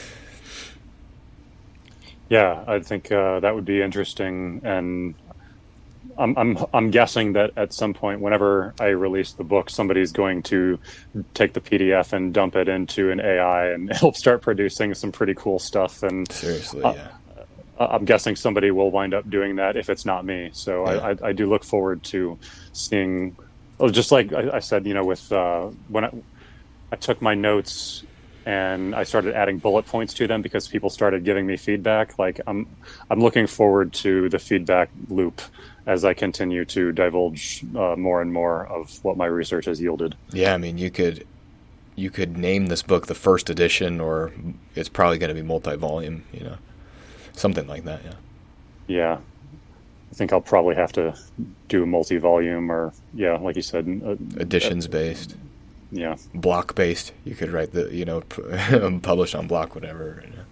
Yeah, I think uh, that would be interesting, and I'm I'm I'm guessing that at some point, whenever I release the book, somebody's going to take the P D F and dump it into an A I, and it'll start producing some pretty cool stuff. And Seriously, uh, yeah. I'm guessing somebody will wind up doing that if it's not me. So Yeah. I, I, I do look forward to seeing. Well, just like I, I said, you know, with uh, when I, I took my notes and I started adding bullet points to them because people started giving me feedback. Like I'm, I'm looking forward to the feedback loop as I continue to divulge uh, more and more of what my research has yielded. Yeah, I mean, you could you could name this book the first edition, or it's probably going to be multi-volume, you know, something like that. Yeah. Yeah, I think I'll probably have to do multi-volume, or yeah, like you said, uh, Editions based, yeah. block based. You could write the, you know, publish on block, whatever. You know.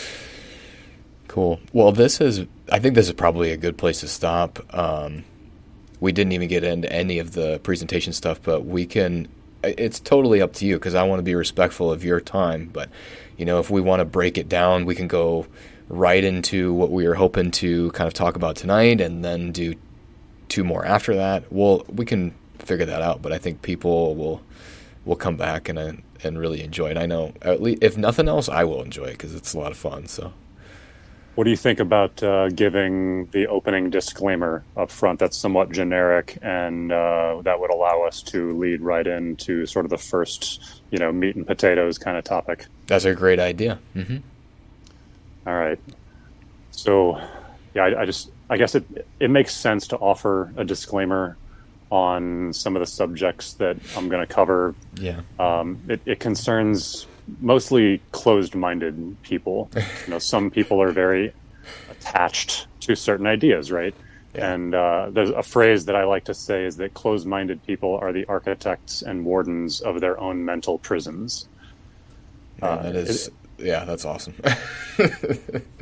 Cool. Well, this is, I think this is probably a good place to stop. Um, we didn't even get into any of the presentation stuff, but we can, it's totally up to you because I want to be respectful of your time. But, you know, if we want to break it down, we can go right into what we were hoping to kind of talk about tonight and then do two more after that. Well, we can figure that out, but I think people will will come back and uh, and really enjoy it. I know, at least, if nothing else, I will enjoy it because it's a lot of fun. So. What do you think about uh, giving the opening disclaimer up front that's somewhat generic, and uh, that would allow us to lead right into sort of the first, you know, meat and potatoes kind of topic? That's a great idea. Mm-hmm. All right. So, yeah, I, I just, I guess it it makes sense to offer a disclaimer on some of the subjects that I'm going to cover. Yeah. Um, it, it concerns mostly closed-minded people. You know, some people are very attached to certain ideas, right? Yeah. And uh, there's a phrase that I like to say is that closed-minded people are the architects and wardens of their own mental prisons. Yeah, Uh, that is, it- yeah, that's awesome.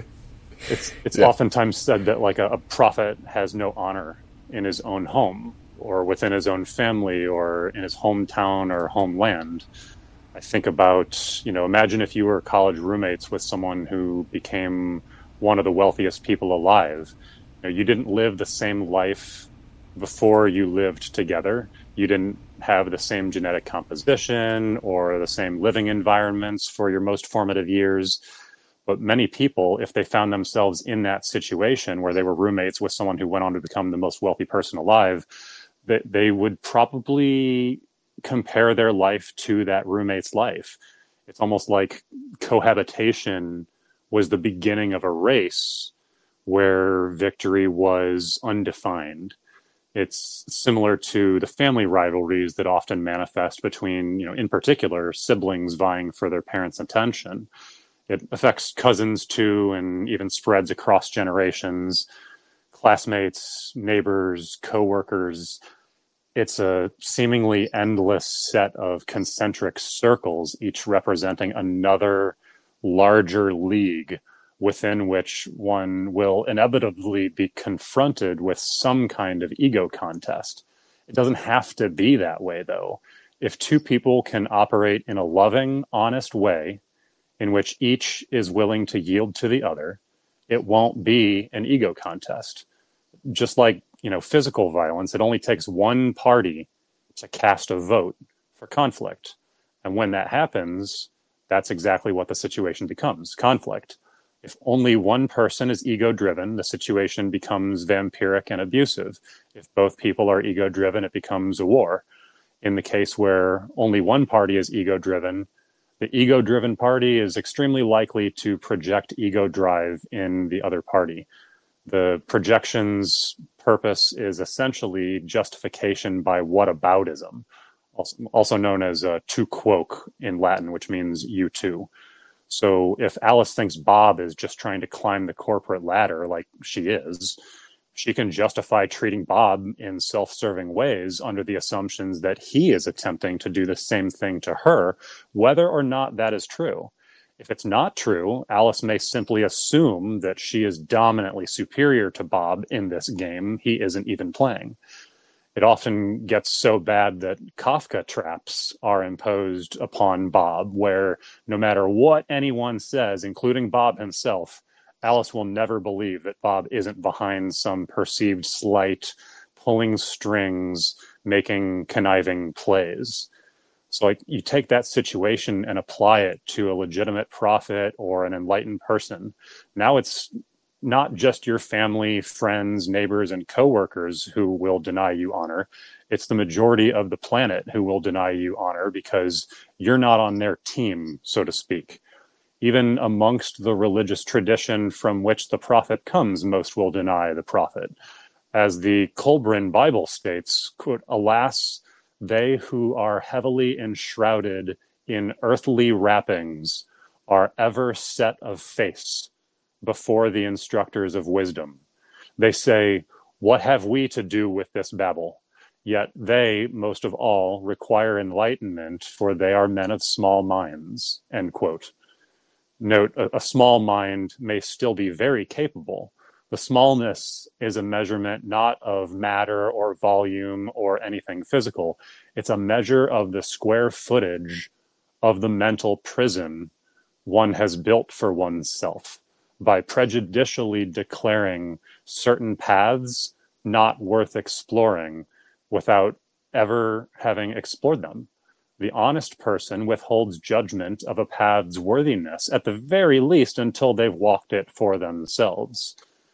It's it's Yeah. oftentimes said that like a, a prophet has no honor in his own home, or within his own family or in his hometown or homeland. I think about, you know, imagine if you were college roommates with someone who became one of the wealthiest people alive. You know, you didn't live the same life before you lived together. You didn't have the same genetic composition or the same living environments for your most formative years. But many people, if they found themselves in that situation where they were roommates with someone who went on to become the most wealthy person alive, that they would probably compare their life to that roommate's life. It's almost like cohabitation was the beginning of a race where victory was undefined. It's similar to the family rivalries that often manifest between, you know, in particular, siblings vying for their parents' attention. It affects cousins too, and even spreads across generations, classmates, neighbors, coworkers. It's a seemingly endless set of concentric circles, each representing another larger league within which one will inevitably be confronted with some kind of ego contest. It doesn't have to be that way, though. If two people can operate in a loving, honest way, in which each is willing to yield to the other, it won't be an ego contest. Just like, you know, physical violence, it only takes one party to cast a vote for conflict. And when that happens, that's exactly what the situation becomes, conflict. If only one person is ego-driven, the situation becomes vampiric and abusive. If both people are ego-driven, it becomes a war. In the case where only one party is ego-driven, the ego-driven party is extremely likely to project ego drive in the other party. The projection's purpose is essentially justification by whataboutism, also, also known as uh, tu quoque in Latin, which means you too. So if Alice thinks Bob is just trying to climb the corporate ladder like she is, she can justify treating Bob in self-serving ways under the assumptions that he is attempting to do the same thing to her, whether or not that is true. If it's not true, Alice may simply assume that she is dominantly superior to Bob in this game he isn't even playing. It often gets so bad that Kafka traps are imposed upon Bob, where no matter what anyone says, including Bob himself, Alice will never believe that Bob isn't behind some perceived slight, pulling strings, making conniving plays. So like you take that situation and apply it to a legitimate prophet or an enlightened person. Now it's not just your family, friends, neighbors, and coworkers who will deny you honor. It's the majority of the planet who will deny you honor because you're not on their team, so to speak. Even amongst the religious tradition from which the prophet comes, most will deny the prophet. As the Kolbrin Bible states, quote, "Alas, they who are heavily enshrouded in earthly wrappings are ever set of face before the instructors of wisdom. They say, what have we to do with this babble? Yet they, most of all, require enlightenment, for they are men of small minds," end quote. Note, a, a small mind may still be very capable. The smallness is a measurement not of matter or volume or anything physical. It's a measure of the square footage of the mental prison one has built for oneself by prejudicially declaring certain paths not worth exploring without ever having explored them. The honest person withholds judgment of a path's worthiness, at the very least, until they've walked it for themselves.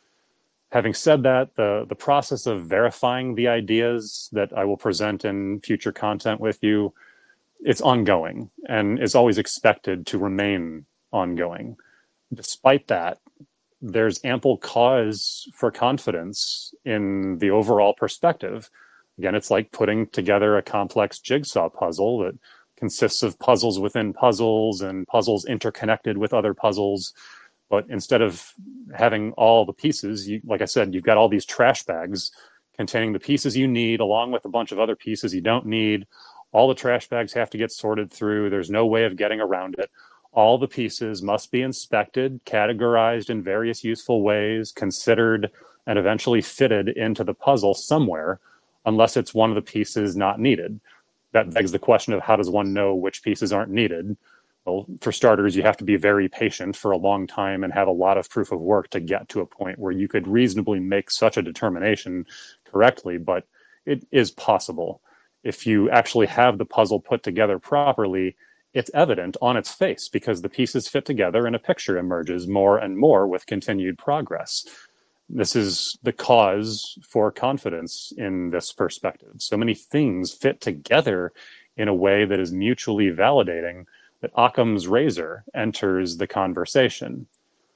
Having said that, the, the process of verifying the ideas that I will present in future content with you, it's ongoing and is always expected to remain ongoing. Despite that, there's ample cause for confidence in the overall perspective. Again, it's like putting together a complex jigsaw puzzle that consists of puzzles within puzzles and puzzles interconnected with other puzzles. But instead of having all the pieces, you, like I said, you've got all these trash bags containing the pieces you need, along with a bunch of other pieces you don't need. All the trash bags have to get sorted through. There's no way of getting around it. All the pieces must be inspected, categorized in various useful ways, considered, and eventually fitted into the puzzle somewhere, unless it's one of the pieces not needed. That begs the question of how does one know which pieces aren't needed? Well, for starters, you have to be very patient for a long time and have a lot of proof of work to get to a point where you could reasonably make such a determination correctly, but it is possible. If you actually have the puzzle put together properly, it's evident on its face because the pieces fit together and a picture emerges more and more with continued progress. This is the cause for confidence in this perspective. So many things fit together in a way that is mutually validating that Occam's razor enters the conversation.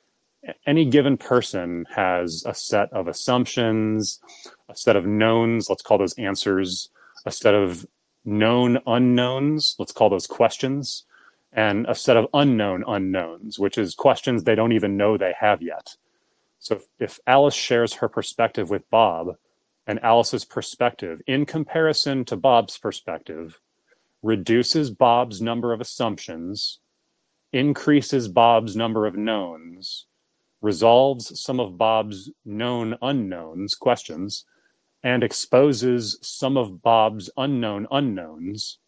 Any given person has a set of assumptions, a set of knowns, let's call those answers, a set of known unknowns, let's call those questions, and a set of unknown unknowns, which is questions they don't even know they have yet. So if, if Alice shares her perspective with Bob, and Alice's perspective, in comparison to Bob's perspective, reduces Bob's number of assumptions, increases Bob's number of knowns, resolves some of Bob's known unknowns, questions, and exposes some of Bob's unknown unknowns,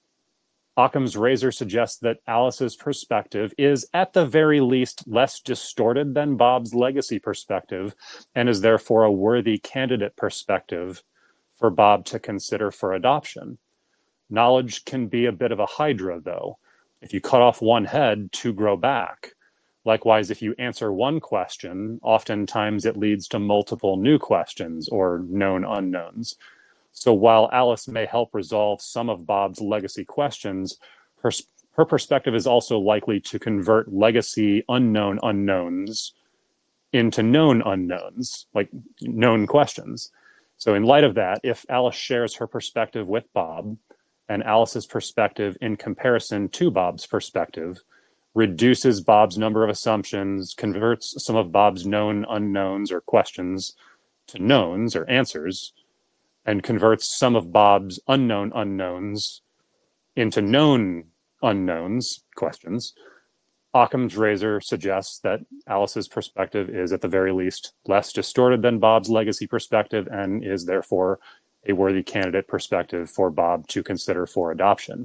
Occam's razor suggests that Alice's perspective is, at the very least, less distorted than Bob's legacy perspective, and is therefore a worthy candidate perspective for Bob to consider for adoption. Knowledge can be a bit of a hydra, though. If you cut off one head, two grow back. Likewise, if you answer one question, oftentimes it leads to multiple new questions or known unknowns. So while Alice may help resolve some of Bob's legacy questions, her, her perspective is also likely to convert legacy unknown unknowns into known unknowns, like known questions. So in light of that, if Alice shares her perspective with Bob, and Alice's perspective in comparison to Bob's perspective reduces Bob's number of assumptions, converts some of Bob's known unknowns or questions to knowns or answers, and converts some of Bob's unknown unknowns into known unknowns, questions, Occam's razor suggests that Alice's perspective is at the very least less distorted than Bob's legacy perspective and is therefore a worthy candidate perspective for Bob to consider for adoption.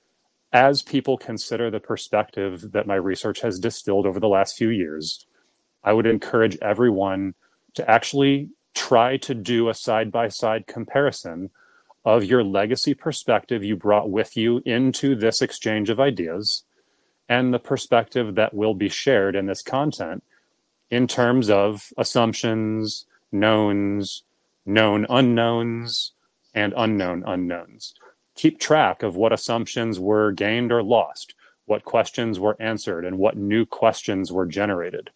As people consider the perspective that my research has distilled over the last few years, I would encourage everyone to actually try to do a side-by-side comparison of your legacy perspective you brought with you into this exchange of ideas and the perspective that will be shared in this content in terms of assumptions, knowns, known unknowns, and unknown unknowns. Keep track of what assumptions were gained or lost, what questions were answered, and what new questions were generated.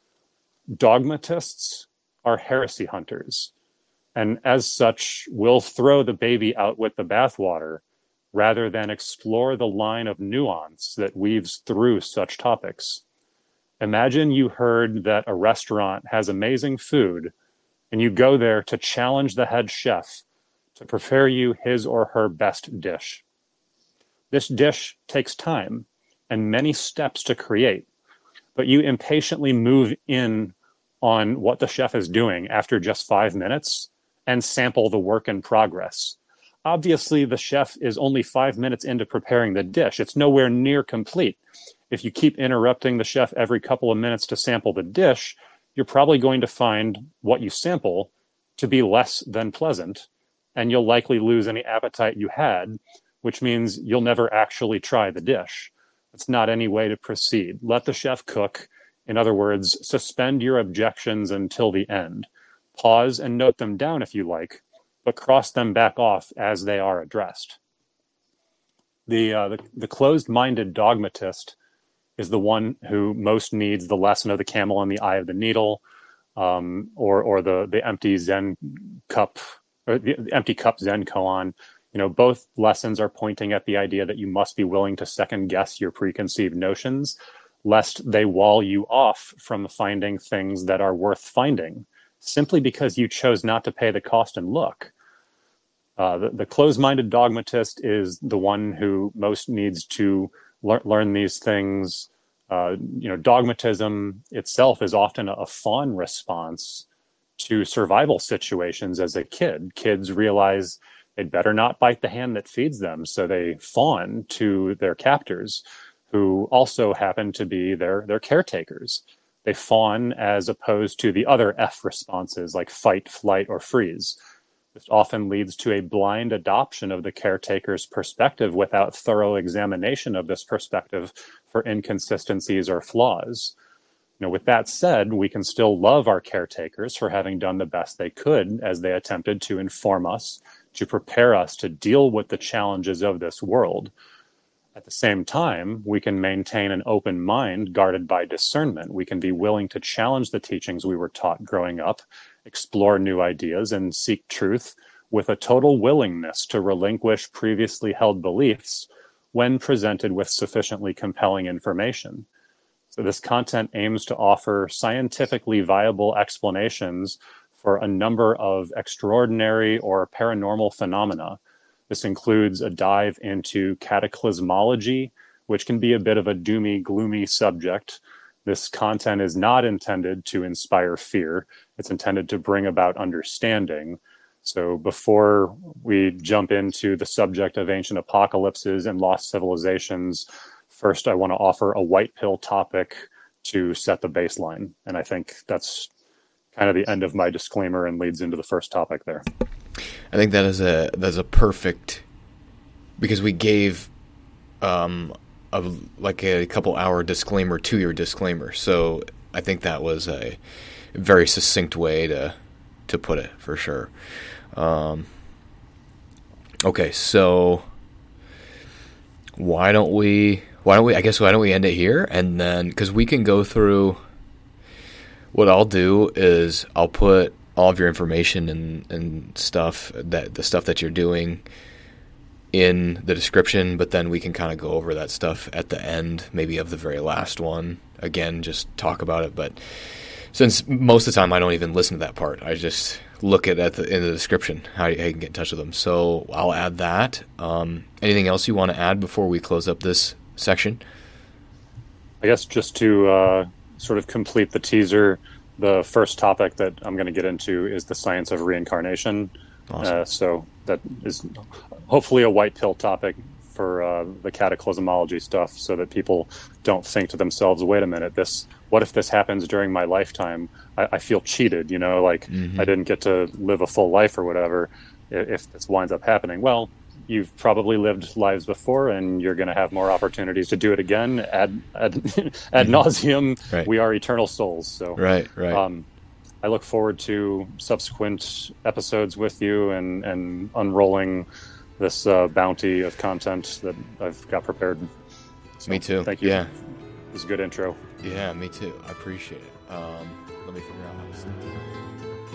Dogmatists are heresy hunters, and as such will throw the baby out with the bathwater rather than explore the line of nuance that weaves through such topics. Imagine you heard that a restaurant has amazing food, and you go there to challenge the head chef to prepare you his or her best dish. This dish takes time and many steps to create, but you impatiently move in on what the chef is doing after just five minutes and sample the work in progress. Obviously, the chef is only five minutes into preparing the dish. It's nowhere near complete. If you keep interrupting the chef every couple of minutes to sample the dish, you're probably going to find what you sample to be less than pleasant, and you'll likely lose any appetite you had, which means you'll never actually try the dish. It's not any way to proceed. Let the chef cook. In other words, suspend your objections until the end. Pause and note them down if you like, but cross them back off as they are addressed. The, uh, the, the closed-minded dogmatist is the one who most needs the lesson of the camel in the eye of the needle, um, or or the the empty Zen cup, or the, the empty cup Zen koan. You know, both lessons are pointing at the idea that you must be willing to second guess your preconceived notions, lest they wall you off from finding things that are worth finding, simply because you chose not to pay the cost and look. Uh, the, the closed-minded dogmatist is the one who most needs to lear- learn these things. Uh, you know, dogmatism itself is often a, a fawn response to survival situations as a kid. Kids realize they'd better not bite the hand that feeds them, so they fawn to their captors, who also happen to be their, their caretakers. They fawn as opposed to the other F responses like fight, flight, or freeze. This often leads to a blind adoption of the caretaker's perspective without thorough examination of this perspective for inconsistencies or flaws. You know, with that said, we can still love our caretakers for having done the best they could as they attempted to inform us, to prepare us to deal with the challenges of this world. At the same time, we can maintain an open mind guarded by discernment. We can be willing to challenge the teachings we were taught growing up, explore new ideas, and seek truth with a total willingness to relinquish previously held beliefs when presented with sufficiently compelling information. So this content aims to offer scientifically viable explanations for a number of extraordinary or paranormal phenomena. This includes a dive into cataclysmology, which can be a bit of a doomy, gloomy subject. This content is not intended to inspire fear. It's intended to bring about understanding. So before we jump into the subject of ancient apocalypses and lost civilizations, first I want to offer a white pill topic to set the baseline. And I think that's kind of the end of my disclaimer and leads into the first topic there. I think that is a that's a perfect, because we gave um a like a couple hour disclaimer to your disclaimer. So I think that was a very succinct way to to put it, for sure. Um, okay, so why don't we why don't we I guess why don't we end it here, and then because we can go through. What I'll do is I'll put all of your information and, and stuff, that the stuff that you're doing, in the description, but then we can kind of go over that stuff at the end, maybe of the very last one. Again, just talk about it. But since most of the time I don't even listen to that part, I just look at at the in the description how you, how you can get in touch with them. So I'll add that. Um, anything else you want to add before we close up this section? I guess just to uh, sort of complete the teaser, the first topic that I'm going to get into is the science of reincarnation. Awesome. Uh, so that is hopefully a white pill topic for uh, the cataclysmology stuff, so that people don't think to themselves, wait a minute, this, what if this happens during my lifetime? I, I feel cheated, you know, like mm-hmm. I didn't get to live a full life or whatever if this winds up happening. Well, you've probably lived lives before, and you're going to have more opportunities to do it again ad ad, ad nauseum. Right. We are eternal souls. So right, right. Um, I look forward to subsequent episodes with you and, and unrolling this uh, bounty of content that I've got prepared. So, me too. Thank you. Yeah. It was a good intro. Yeah, me too. I appreciate it. Um, let me figure out how to start.